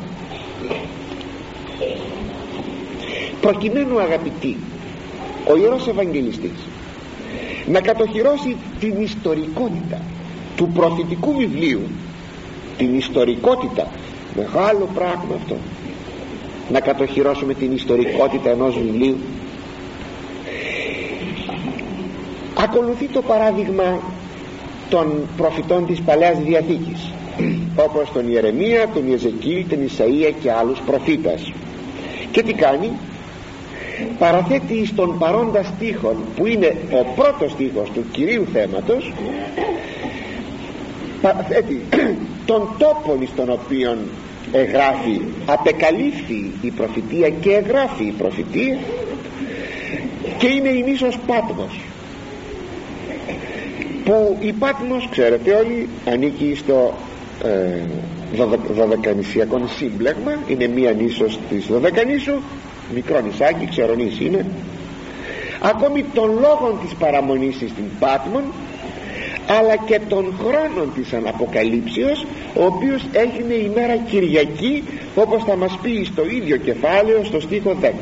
Προκειμένου, αγαπητοί, ο Ιερός Ευαγγελιστής να κατοχυρώσει την ιστορικότητα του προφητικού βιβλίου, την ιστορικότητα, μεγάλο πράγμα αυτό, να κατοχυρώσουμε την ιστορικότητα ενός βιβλίου, ακολουθεί το παράδειγμα των προφητών της Παλαιάς Διαθήκης, όπως τον Ιερεμία, τον Ιεζεκίλ, τον Ισαΐα και άλλους προφήτας. Και τι κάνει? Παραθέτει στον παρόντα στίχον, που είναι ο πρώτος στίχος του κυρίου θέματος, παραθέτει τον τόπον στον οποίον εγγράφει, απεκαλύφθη η προφητεία και εγγράφει η προφητεία, και είναι η νήσος Πάτμος, που η Πάτμος, ξέρετε όλοι, ανήκει στο δωδεκανησιακό σύμπλεγμα, είναι μία νήσος της Δωδεκανήσου, μικρό νησάκι, ξερονής είναι. Ακόμη των λόγων της παραμονής στην Πάτμον, αλλά και των χρόνων της Αναποκαλύψεως, ο οποίος έγινε η μέρα Κυριακή, όπως θα μας πει στο ίδιο κεφάλαιο στο στίχο 10.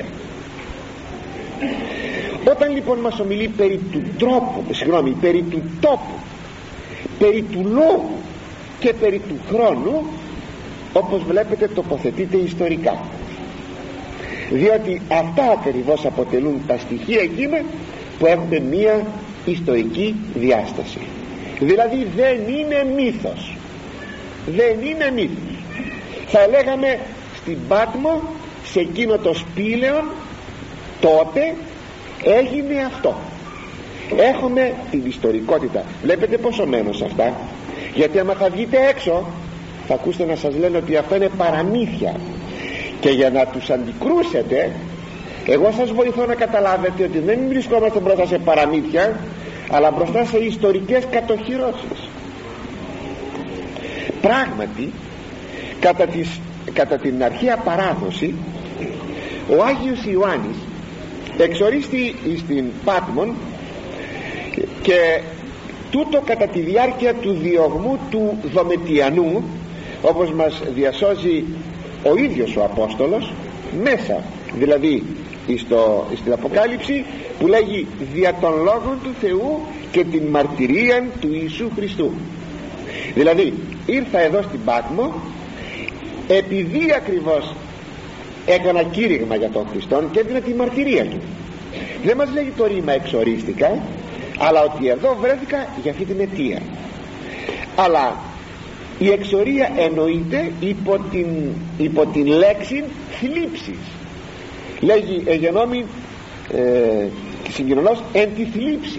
Όταν λοιπόν μας ομιλεί περί του τρόπου, περί του τόπου, περί του λόγου και περί του χρόνου, όπως βλέπετε τοποθετείται ιστορικά, διότι αυτά ακριβώς αποτελούν τα στοιχεία εκείνα που έχουν μία ιστορική διάσταση. Δηλαδή δεν είναι μύθος, δεν είναι μύθος. Θα λέγαμε στην Πάτμο, σε εκείνο το σπήλαιο, τότε έγινε αυτό. Έχουμε την ιστορικότητα. Βλέπετε πόσο μένω σε αυτά, γιατί άμα θα βγείτε έξω θα ακούσετε να σας λένε ότι αυτά είναι παραμύθια, και για να τους αντικρούσετε, εγώ σας βοηθώ να καταλάβετε ότι δεν βρισκόμαστε μπροστά σε παραμύθια, αλλά μπροστά σε ιστορικές κατοχυρώσεις. Πράγματι, κατά την αρχαία παράδοση, ο Άγιος Ιωάννης εξορίστη στην Πάτμον, και τούτο κατά τη διάρκεια του διωγμού του Δομετιανού, όπως μας διασώζει ο ίδιος ο Απόστολος μέσα, δηλαδή στην Αποκάλυψη, που λέγει δια των λόγων του Θεού και την μαρτυρίαν του Ιησού Χριστού. Δηλαδή ήρθα εδώ στην Πάτμο επειδή ακριβώς έκανα κήρυγμα για τον Χριστόν και έδινα τη μαρτυρία του. Δεν μας λέγει το ρήμα εξορίστηκα, αλλά ότι εδώ βρέθηκα για αυτή την αιτία. Αλλά η εξορία εννοείται υπό την λέξη θλίψης. Λέγει εγενόμη συγκοινωνώς εν τη θλίψη,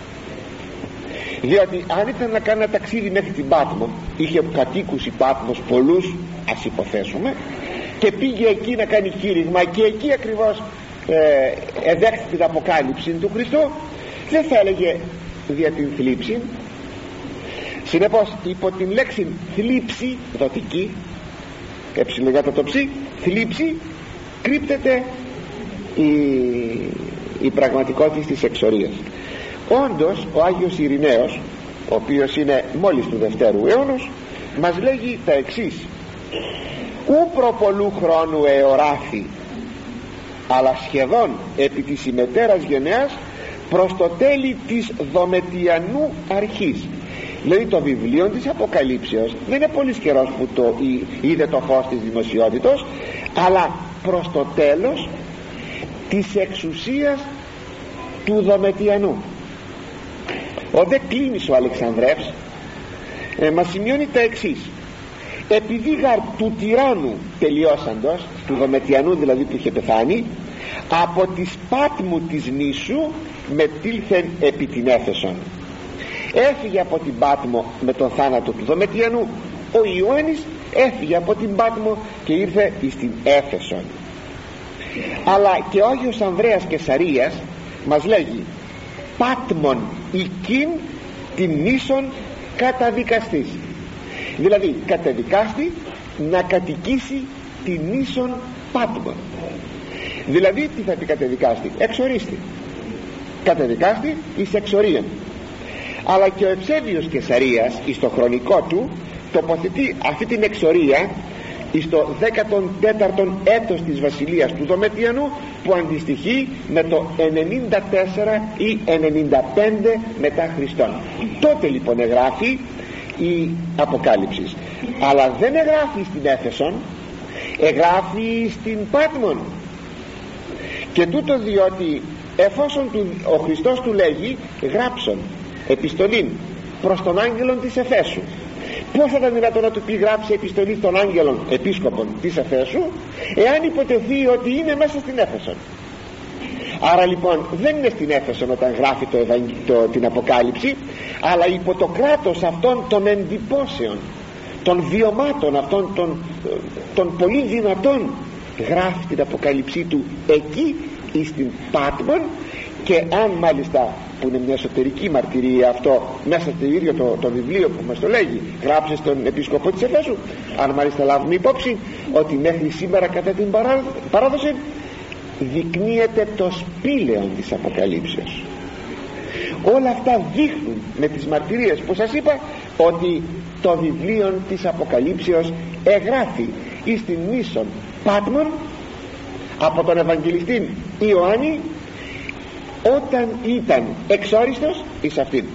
διότι αν ήταν να κάνει ένα ταξίδι μέχρι την Πάτμο, είχε κατοίκους η Πάτμος πολλούς, ας υποθέσουμε, και πήγε εκεί να κάνει κήρυγμα και εκεί ακριβώς εδέχθηκε την Αποκάλυψη του Χριστού, δεν θα έλεγε δια την θλίψη. Συνεπώς υπό την λέξη θλίψη δοτική, εψιλογάτα το ψι, θλίψη, κρύπτεται η πραγματικότητα της εξορίας. Όντως ο Άγιος Ειρηναίος, ο οποίος είναι μόλις του Δευτέρου αιώνος, μας λέγει τα εξής: ου προπολού χρόνου εωράφη, αλλά σχεδόν επί της ημετέρας γενεάς προς το τέλη της Δομετιανού αρχής. Δηλαδή το βιβλίο της Αποκαλύψεως δεν είναι πολύ καιρός που το είδε το φως της δημοσιότητος, αλλά προς το τέλος της εξουσίας του Δομετιανού. Ο δε Κλίνης ο Αλεξανδρεύς μας σημειώνει τα εξής: επειδή γαρ του τυράννου τελειώσαντος, του Δομετιανού δηλαδή που είχε πεθάνει, από της Πάτμου της νήσου μετήλθεν επί την Έφεσον. Έφυγε από την Πάτμο με τον θάνατο του Δομετιανού. Ο Ιωάννης έφυγε από την Πάτμο και ήρθε στην Έφεσον. Αλλά και ο Άγιος Ανδρέας Κεσαρίας μας λέγει: Πάτμον οικίν την νήσον καταδικαστής. Δηλαδή καταδικάστη να κατοικήσει την νήσον Πάτμον. Δηλαδή τι θα πει καταδικάστη? Εξορίστη. Καταδικάστη εις εξορίαν. Αλλά και ο Ευσέβιος Κεσαρίας εις το χρονικό του τοποθετεί αυτή την εξορία εις το 14ο έτος της βασιλείας του Δομετιανού, που αντιστοιχεί με το 94 ή 95 μετά Χριστόν. Τότε λοιπόν εγγράφει η Αποκάλυψη, αλλά δεν εγγράφει στην Έφεσον, εγγράφει στην Πάτμον. Και τούτο διότι εφόσον ο Χριστός του λέγει γράψον επιστολήν προς τον άγγελον της Εφέσου, πώς θα ήταν δυνατόν να του πει γράψει επιστολή των άγγελων επίσκοπων της Εφέσου, εάν υποτεθεί ότι είναι μέσα στην Έφεσον? Άρα λοιπόν δεν είναι στην Έφεσον όταν γράφει την Αποκάλυψη, αλλά υπό το κράτος αυτών των εντυπώσεων, των βιωμάτων αυτών των πολύ δυνατών, γράφει την Αποκάλυψή του εκεί στην Πάτμον. Και αν μάλιστα, που είναι μια εσωτερική μαρτυρία αυτό μέσα στο ίδιο το βιβλίο που μας το λέγει, γράψε στον επίσκοπο της Εφέσου, αν μάλιστα λάβουμε υπόψη ότι μέχρι σήμερα κατά την παράδοση δεικνύεται το σπήλαιο της Αποκαλύψεως. Όλα αυτά δείχνουν με τις μαρτυρίες που σας είπα ότι το βιβλίο της Αποκαλύψεως εγγράφει εις την νήσον Πάτμον από τον Ευαγγελιστή Ιωάννη, όταν ήταν εξόριστος εις αυτήν.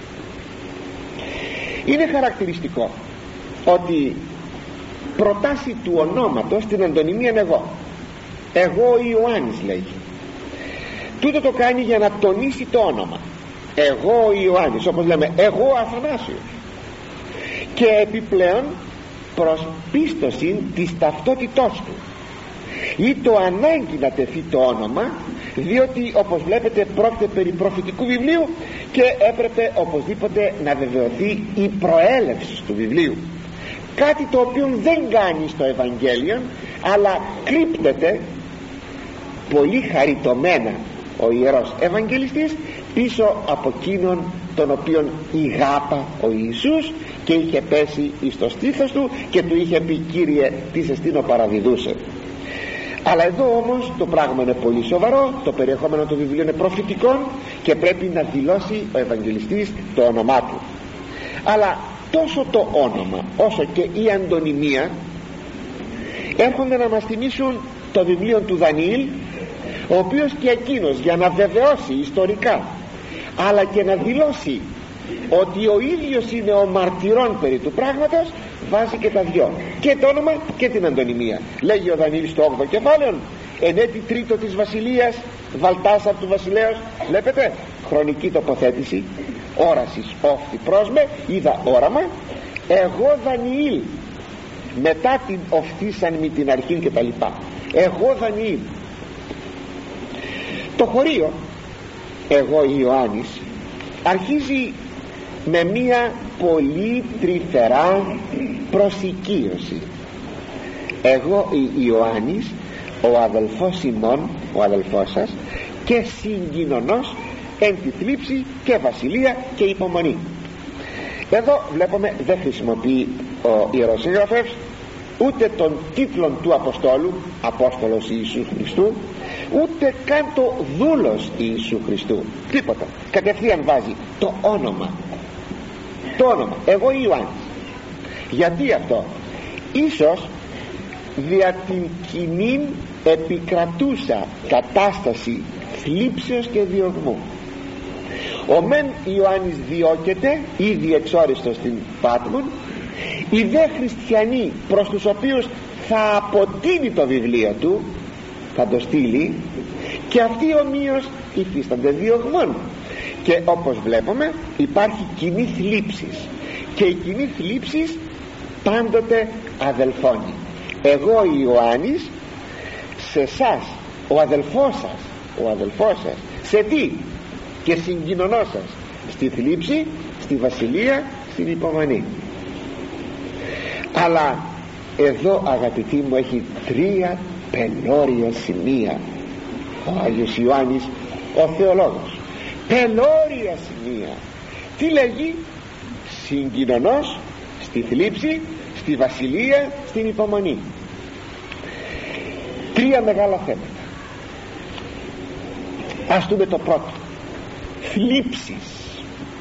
Είναι χαρακτηριστικό ότι προτάσει του ονόματος την αντωνυμίαν εγώ Ιωάννης λέγει. Τούτο το κάνει για να τονίσει το όνομα. Εγώ Ιωάννης, όπως λέμε εγώ Αθανάσιος. Και επιπλέον προς πίστοση της ταυτότητός του, ή το ανάγκη να τεθεί το όνομα, διότι όπως βλέπετε πρόκειται περί προφητικού βιβλίου και έπρεπε οπωσδήποτε να βεβαιωθεί η προέλευση του βιβλίου, κάτι το οποίο δεν κάνει στο Ευαγγέλιο, αλλά κρύπτεται πολύ χαριτωμένα ο Ιερός Ευαγγελιστής πίσω από εκείνον τον οποίον ηγάπα ο Ιησούς και είχε πέσει εις το στήθος του και του είχε πει Κύριε τι σε στήνω παραδιδούσε. Αλλά εδώ όμως το πράγμα είναι πολύ σοβαρό, το περιεχόμενο του βιβλίου είναι προφητικό και πρέπει να δηλώσει ο Ευαγγελιστής το όνομά του. Αλλά τόσο το όνομα όσο και η αντωνυμία έρχονται να μας θυμίσουν το βιβλίο του Δανιήλ, ο οποίος και εκείνος για να βεβαιώσει ιστορικά αλλά και να δηλώσει ότι ο ίδιος είναι ο μαρτυρών περί του πράγματος, βάζει και τα δυο, και το όνομα και την αντωνυμία. Λέγει ο Δανιήλ στο 8ο κεφάλαιο, εν έτη τρίτο της βασιλείας Βαλτάσαρ του βασιλέως. Βλέπετε, χρονική τοποθέτηση, όρασης όφτη πρόσμε, είδα όραμα, εγώ Δανιήλ, μετά την οφθήσαν με την αρχή και τα λοιπά. Εγώ Δανιήλ. Το χωρίο εγώ Ιωάννης αρχίζει με μία πολύ τρυφερά προσοικείωση. Εγώ Ιωάννης, ο αδελφός ημών, ο αδελφός σας, και συγκοινωνός εν τη θλίψη και βασιλεία και υπομονή. Εδώ βλέπουμε δεν χρησιμοποιεί ο Ιερός Συγγραφέας ούτε τον τίτλο του Αποστόλου, Απόστολος Ιησού Χριστού, ούτε καν το δούλος Ιησού Χριστού, τίποτα. Κατευθείαν βάζει το όνομα, το όνομα, εγώ Ιωάννης. Γιατί αυτό? Ίσως δια την κοινή επικρατούσα κατάσταση θλίψεως και διωγμού. Ο μεν Ιωάννης διώκεται ήδη εξόριστος στην Πάτμον, οι δε χριστιανοί προς τους οποίους θα αποτείνει το βιβλίο του, θα το στείλει, και αυτοί ομοίως υφίστανται διωγμών. Και όπως βλέπουμε υπάρχει κοινή θλίψης, και η κοινή θλίψης πάντοτε αδελφώνει. Εγώ Ιωάννης σε εσάς, ο αδελφός σας, σε τι? Και συγκοινωνώ σας στη θλίψη, στη βασιλεία, στην υπομονή. Αλλά εδώ, αγαπητοί μου, έχει 3 πελώρια σημεία ο Άγιος Ιωάννης ο θεολόγος. Πελώρια σημεία. Τι λέγει? Συγκοινωνός στη θλίψη, στη βασιλεία, στην υπομονή. 3 μεγάλα θέματα. Ας δούμε το πρώτο. Θλίψεις.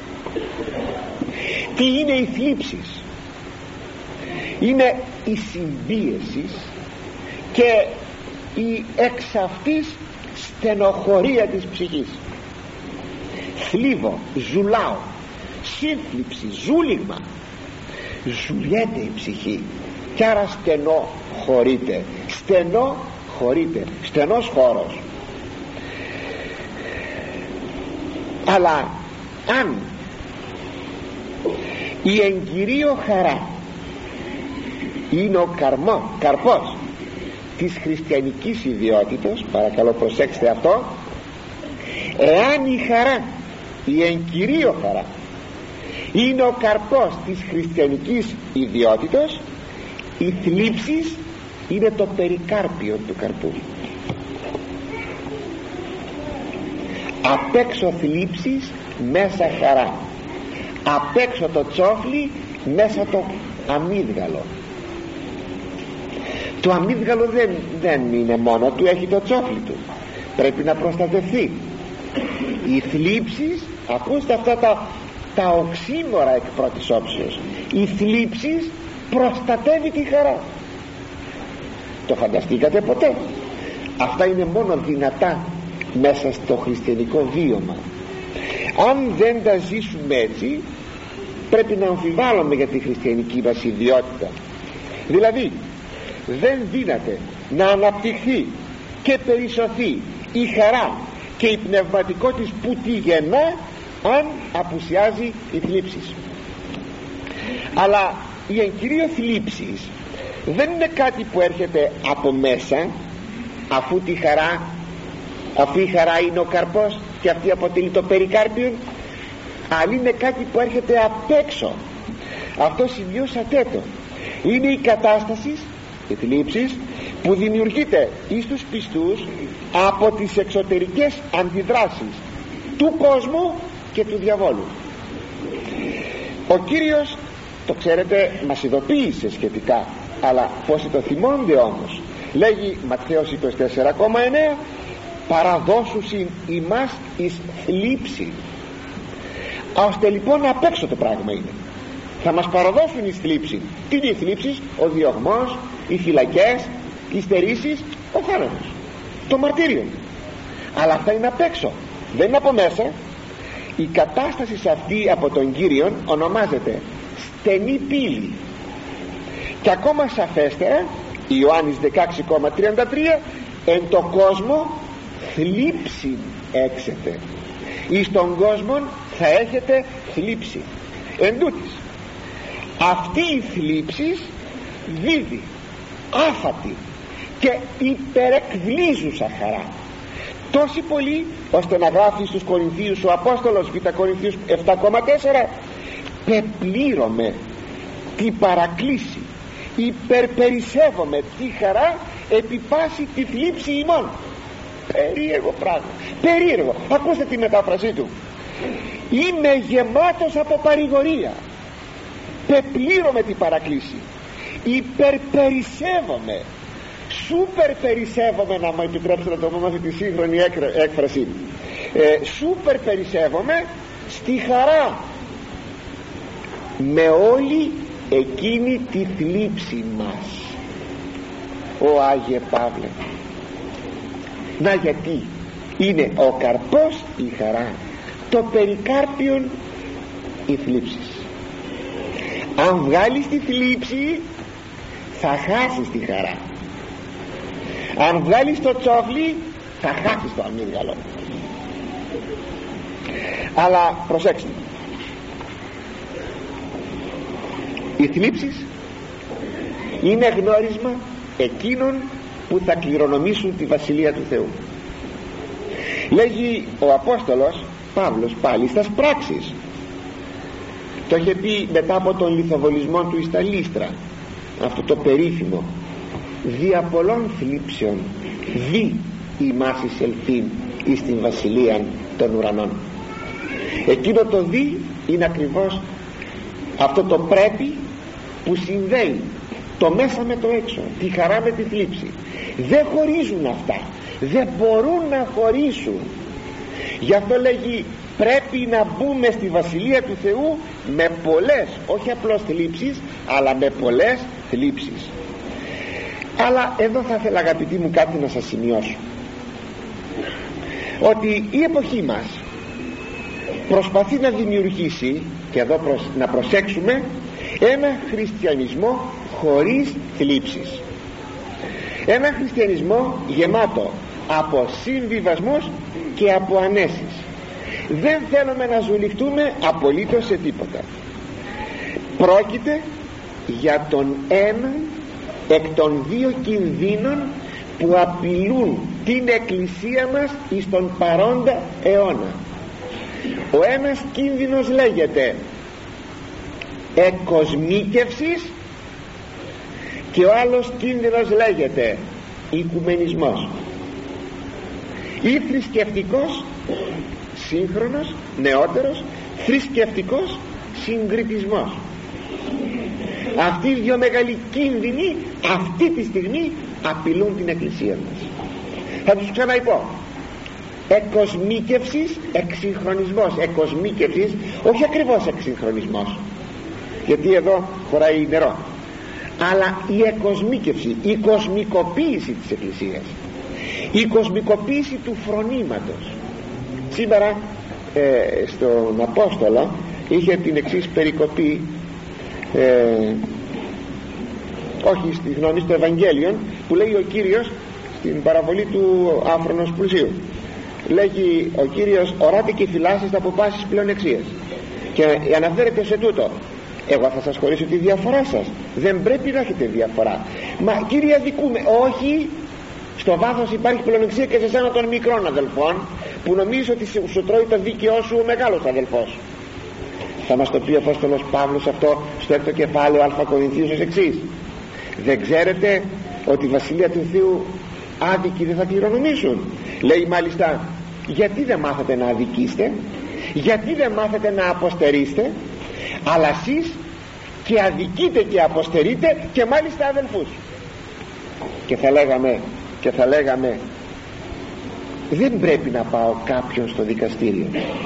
Τι είναι οι θλίψεις? Είναι η συμπίεση και η εξ αυτής στενοχωρία της ψυχής. Θλίβω, ζουλάω, σύθλιψη, ζούλημα. Ζουλιέται η ψυχή και άρα στενοχωρείται. Στενοχωρείται, στενός χώρος. Αλλά αν η εγκυρίο χαρά είναι ο καρπός της χριστιανικής ιδιότητας, παρακαλώ προσέξτε αυτό, εάν η χαρά, η εγκυρίο χαρά είναι ο καρπός της χριστιανικής ιδιότητας, οι θλίψεις είναι το περικάρπιο του καρπού. Απ' έξω θλίψεις, μέσα χαρά. Απ' έξω το τσόφλι, μέσα το αμύδγαλο. Το αμύδγαλο δεν είναι μόνο του, έχει το τσόφλι του, πρέπει να προστατευτεί. Οι θλίψεις, ακούστε αυτά τα οξύμορα εκ πρώτης όψεως, οι θλίψεις προστατεύει τη χαρά. Το φανταστήκατε ποτέ? Αυτά είναι μόνο δυνατά μέσα στο χριστιανικό βίωμα. Αν δεν τα ζήσουμε έτσι, πρέπει να αμφιβάλλουμε για τη χριστιανική μας ιδιότητα. Δηλαδή δεν δύναται να αναπτυχθεί και περισσωθεί η χαρά και η πνευματικότης που τη γεννά, αν απουσιάζει η θλίψης. Αλλά η εγκυρία θλίψης δεν είναι κάτι που έρχεται από μέσα, αφού η χαρά είναι ο καρπός και αυτή αποτελεί το περικάρπιο, αλλά είναι κάτι που έρχεται απ' έξω. Αυτό σημειώσατε το. Είναι η κατάσταση, η θλίψης, που δημιουργείται εις τους πιστούς από τις εξωτερικές αντιδράσεις του κόσμου και του διαβόλου. Ο Κύριος, το ξέρετε, μας ειδοποίησε σχετικά, αλλά πόσοι το θυμώνται όμως? Λέγει Ματθαίος 24,9, παραδώσουσιν ημάς εις θλίψη. Ώστε λοιπόν απ' έξω το πράγμα είναι. Θα μας παραδώσουν εις θλίψη. Τι είναι οι θλίψεις? Ο διωγμός, οι φυλακές, οι στερήσεις, ο θάνατος, το μαρτύριο. Αλλά αυτά είναι απ' έξω, δεν είναι από μέσα. Η κατάσταση σε αυτή από τον Κύριον ονομάζεται στενή πύλη. Και ακόμα σαφέστερα Ιωάννης 16,33, εν το κόσμο θλίψη έξετε, εις τον κόσμο θα έχετε θλίψη. Εν τούτοις, αυτή η θλίψη δίδει άφατη και υπερεκβλίζουσα χαρά, τόση πολύ ώστε να γράφει στους Κορινθίους ο Απόστολος, Β' Κορινθίους 7,4, πεπλήρωμε τη παρακλήση, υπερπερισεύομαι τη χαρά επί πάση τη θλίψη ημών. Περίεργο πράγμα, περίεργο. Ακούστε τη μετάφρασή του. Είμαι γεμάτος από παρηγορία, πεπλήρωμε την παρακλήση, υπερπερισεύομαι σούπερ περισσεύομαι, να μου επιτρέψετε να το πω με αυτή τη σύγχρονη έκφραση, σούπερ περισσεύομαι στη χαρά με όλη εκείνη τη θλίψη μας. Ο Άγιε Παύλε, να γιατί είναι ο καρπός η χαρά, το περικάρπιον οι θλίψεις. Αν βγάλεις τη θλίψη θα χάσεις τη χαρά, αν βγάλεις το τσόφλι θα χάσεις το αμύγδαλο. Αλλά προσέξτε, οι θλίψεις είναι γνώρισμα εκείνων που θα κληρονομήσουν τη Βασιλεία του Θεού. Λέγει ο Απόστολος Παύλος πάλι στας πράξεις, το είχε πει μετά από τον λιθοβολισμό του εις τα Λύστρα, αυτό το περίφημο, δια πολλών θλίψεων δι ημάς εισελθήν εις την Βασιλεία των ουρανών. Εκείνο το δι είναι ακριβώς αυτό το πρέπει που συνδέει το μέσα με το έξω, τη χαρά με τη θλίψη. Δεν χωρίζουν αυτά, δεν μπορούν να χωρίσουν. Γι' αυτό λέγει πρέπει να μπούμε στη Βασιλεία του Θεού με πολλές, όχι απλώς θλίψεις, αλλά με πολλές θλίψεις. Αλλά εδώ θα ήθελα, αγαπητοί μου, κάτι να σας σημειώσω, ότι η εποχή μας προσπαθεί να δημιουργήσει, και εδώ να προσέξουμε, ένα χριστιανισμό χωρίς θλίψεις, ένα χριστιανισμό γεμάτο από συμβιβασμούς και από ανέσεις. Δεν θέλουμε να ζουλιχτούμε απολύτως σε τίποτα. Πρόκειται για τον ένα εκ των δύο κινδύνων που απειλούν την Εκκλησία μας εις τον παρόντα αιώνα. Ο ένας κίνδυνος λέγεται εκκοσμίκευσης και ο άλλος κίνδυνος λέγεται οικουμενισμός, ή θρησκευτικός, σύγχρονος, νεότερος, θρησκευτικός συγκριτισμός. Αυτοί οι δύο μεγάλοι κίνδυνοι αυτή τη στιγμή απειλούν την Εκκλησία μας. Θα τους ξαναειπώ: εκκοσμίκευσης, εξυγχρονισμός. Εκκοσμίκευσης, όχι ακριβώς εξυγχρονισμός, γιατί εδώ χωράει νερό, αλλά η εκκοσμίκευση, η κοσμικοποίηση της Εκκλησίας, η κοσμικοποίηση του φρονήματος. Σήμερα στον Απόστολο είχε την εξής περικοπή, όχι στη γνώμη, στο Ευαγγέλιο, που λέει ο Κύριος στην παραβολή του άφρονος πλουσίου. Λέγει ο Κύριος: οράτε και φυλάσσεστε από πάσης πλεονεξίας. Και αναφέρεται σε τούτο: εγώ θα σας χωρίσω τη διαφορά σας, δεν πρέπει να έχετε διαφορά. Μα Κύριε, αδικούμε. Όχι, στο βάθος υπάρχει πλεονεξία και σε σένα των μικρών αδελφών, που νομίζεις ότι σου τρώει το δίκαιό σου ο μεγάλος αδελφός. Θα μας το πει ο Απόστολος Παύλος αυτό στο 6ο κεφάλαιο Α Κορινθίους ως εξής: δεν ξέρετε ότι η Βασιλεία του Θεού άδικοι δεν θα κληρονομήσουν? Λέει μάλιστα: γιατί δεν μάθατε να αδικήσετε, γιατί δεν μάθετε να αποστερείστε? Αλλά εσείς και αδικείτε και αποστερείτε, και μάλιστα αδελφούς. Και θα λέγαμε δεν πρέπει να πάω κάποιον στο δικαστήριο.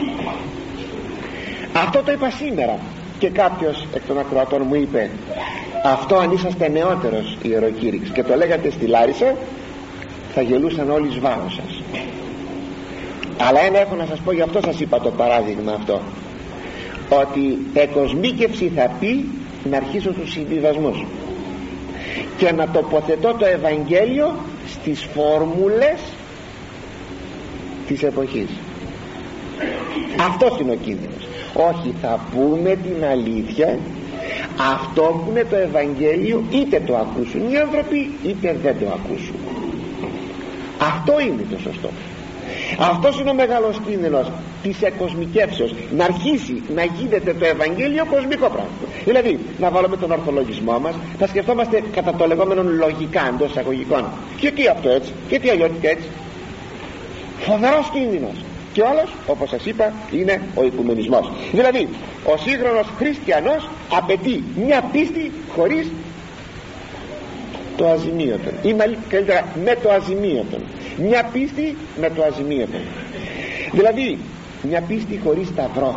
Αυτό το είπα σήμερα, και κάποιος εκ των ακροατών μου είπε: αυτό αν είσαστε νεότερος ιεροκήρυξ και το λέγατε στη Λάρισα, θα γελούσαν όλοι εις βάρος σας. Αλλά ένα έχω να σας πω, γι' αυτό σας είπα το παράδειγμα αυτό, ότι εκοσμίκευση θα πει να αρχίσω τους συμβιβασμούς και να τοποθετώ το Ευαγγέλιο στις φόρμουλες της εποχής. Αυτός είναι ο κίνδυνος. Όχι, θα πούμε την αλήθεια, αυτό που είναι το Ευαγγέλιο, είτε το ακούσουν οι άνθρωποι είτε δεν το ακούσουν. Αυτό είναι το σωστό. Αυτός είναι ο μεγάλος κίνδυνος της εκκοσμικεύσεως, να αρχίσει να γίνεται το Ευαγγέλιο κοσμικό πράγμα. Δηλαδή να βάλουμε τον ορθολογισμό μας, θα σκεφτόμαστε κατά το λεγόμενο λογικά εντός εισαγωγικών, και τι αυτό έτσι και τι αλλιώτικα έτσι. Φοβερός κίνδυνος. Και ο άλλος, όπως σας είπα, είναι ο οικουμενισμός. Δηλαδή ο σύγχρονος χριστιανός απαιτεί μια πίστη χωρίς το αζημίωτον, ή καλύτερα με το αζημίωτον. Μια πίστη με το αζημίωτον, δηλαδή μια πίστη χωρίς σταυρό,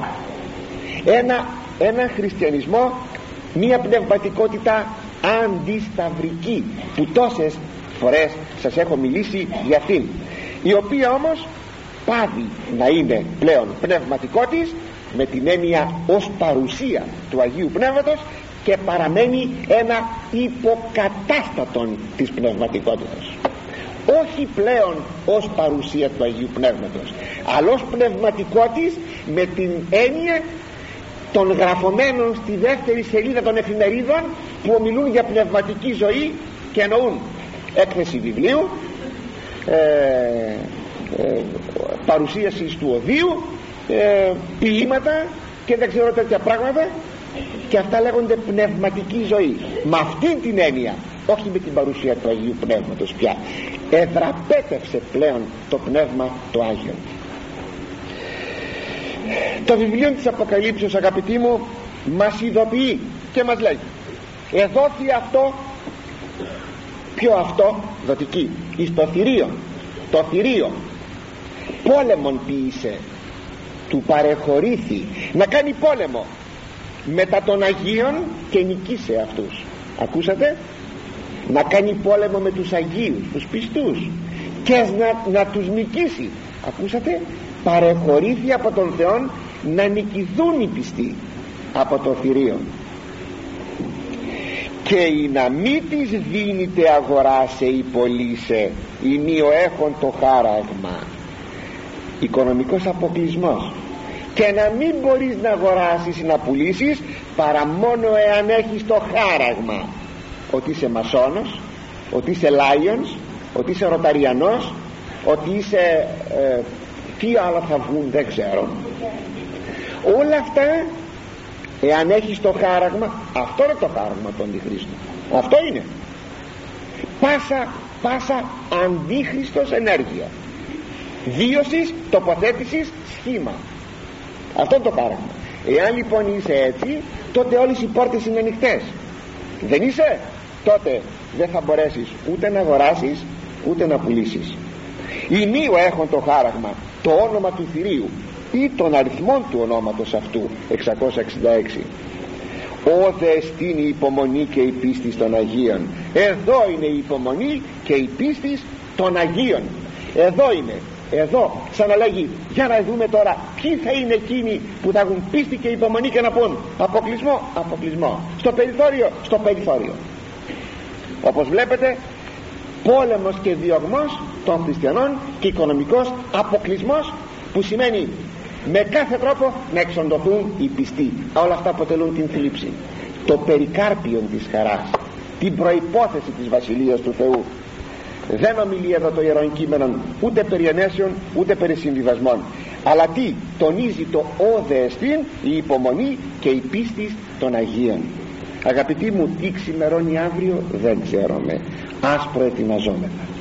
ένα χριστιανισμό, μια πνευματικότητα αντισταυρική, που τόσες φορές σας έχω μιλήσει για αυτήν, η οποία όμως πάβει να είναι πλέον πνευματικότης με την έννοια ως παρουσία του Αγίου Πνεύματος και παραμένει ένα υποκατάστατον της πνευματικότητας, όχι πλέον ως παρουσία του Αγίου Πνεύματος, αλλά ως πνευματικότης με την έννοια των γραφωμένων στη δεύτερη σελίδα των εφημερίδων που ομιλούν για πνευματική ζωή και εννοούν έκθεση βιβλίου, παρουσίαση του οδείου, ποίηματα και δεν ξέρω τέτοια πράγματα, και αυτά λέγονται πνευματική ζωή. Με αυτήν την έννοια, όχι με την παρουσία του Αγίου Πνεύματος πια. Εδραπέτευσε πλέον το Πνεύμα το Άγιο. Το βιβλίο της Αποκαλύψεως, αγαπητοί μου, μας ειδοποιεί και μας λέει: εδόθη αυτό, ποιο αυτό, δοτική, εις το θηρίο, το θηρίο πόλεμον ποιήσε, του παρεχωρήθη να κάνει πόλεμο μετά των Αγίων και νικήσε αυτούς. Ακούσατε? Να κάνει πόλεμο με τους Αγίους, τους πιστούς, και να τους νικήσει. Ακούσατε? Παρεχωρήθη από τον Θεό να νικηθούν οι πιστοί από το θηρίο. Και η να μη της δίνεται αγοράσε ή πωλήσε, ή μη ο έχων το χάραγμα, οικονομικός αποκλεισμός, και να μην μπορείς να αγοράσεις ή να πουλήσεις παρά μόνο εάν έχεις το χάραγμα ότι είσαι μασόνος, ότι είσαι λάιονς, ότι είσαι ροταριανός, ότι είσαι τι άλλα θα βγουν δεν ξέρω. Όλα αυτά, εάν έχεις το χάραγμα, αυτό είναι το χάραγμα του Αντιχρίστου, αυτό είναι πάσα αντίχριστος ενέργεια, βίωσης, τοποθέτησης, σχήμα. Αυτό είναι το χάραγμα. Εάν λοιπόν είσαι έτσι, τότε όλες οι πόρτες είναι ανοιχτές. Δεν είσαι, τότε δεν θα μπορέσεις ούτε να αγοράσεις ούτε να πουλήσεις. Ή μη ο έχων το χάραγμα, το όνομα του θηρίου ή τον αριθμό του ονόματος αυτού, 666. Όδε εστίν η υπομονή και η πίστη των Αγίων. Εδώ είναι η υπομονή και η πίστη των Αγίων. Εδώ είναι. Εδώ σαν να λέγει: για να δούμε τώρα ποιοι θα είναι εκείνοι που θα έχουν πίστη και υπομονή και να πούν αποκλεισμό, αποκλεισμό, στο περιθώριο, στο περιθώριο. Όπως βλέπετε, πόλεμος και διωγμός των χριστιανών και οικονομικός αποκλεισμός, που σημαίνει με κάθε τρόπο να εξοντωθούν οι πιστοί. Όλα αυτά αποτελούν την θλίψη, το περικάρπιον της χαράς, την προϋπόθεση της Βασιλείας του Θεού. Δεν ομιλεί εδώ το Ιερόν Κείμενο ούτε περί ενέσεων ούτε περί συμβιβασμών, αλλά τι τονίζει? το όδε εστίν, η υπομονή και η πίστη των Αγίων. Αγαπητοί μου, τι ξημερώνει αύριο δεν ξέρουμε, ας προετοιμαζόμεθα.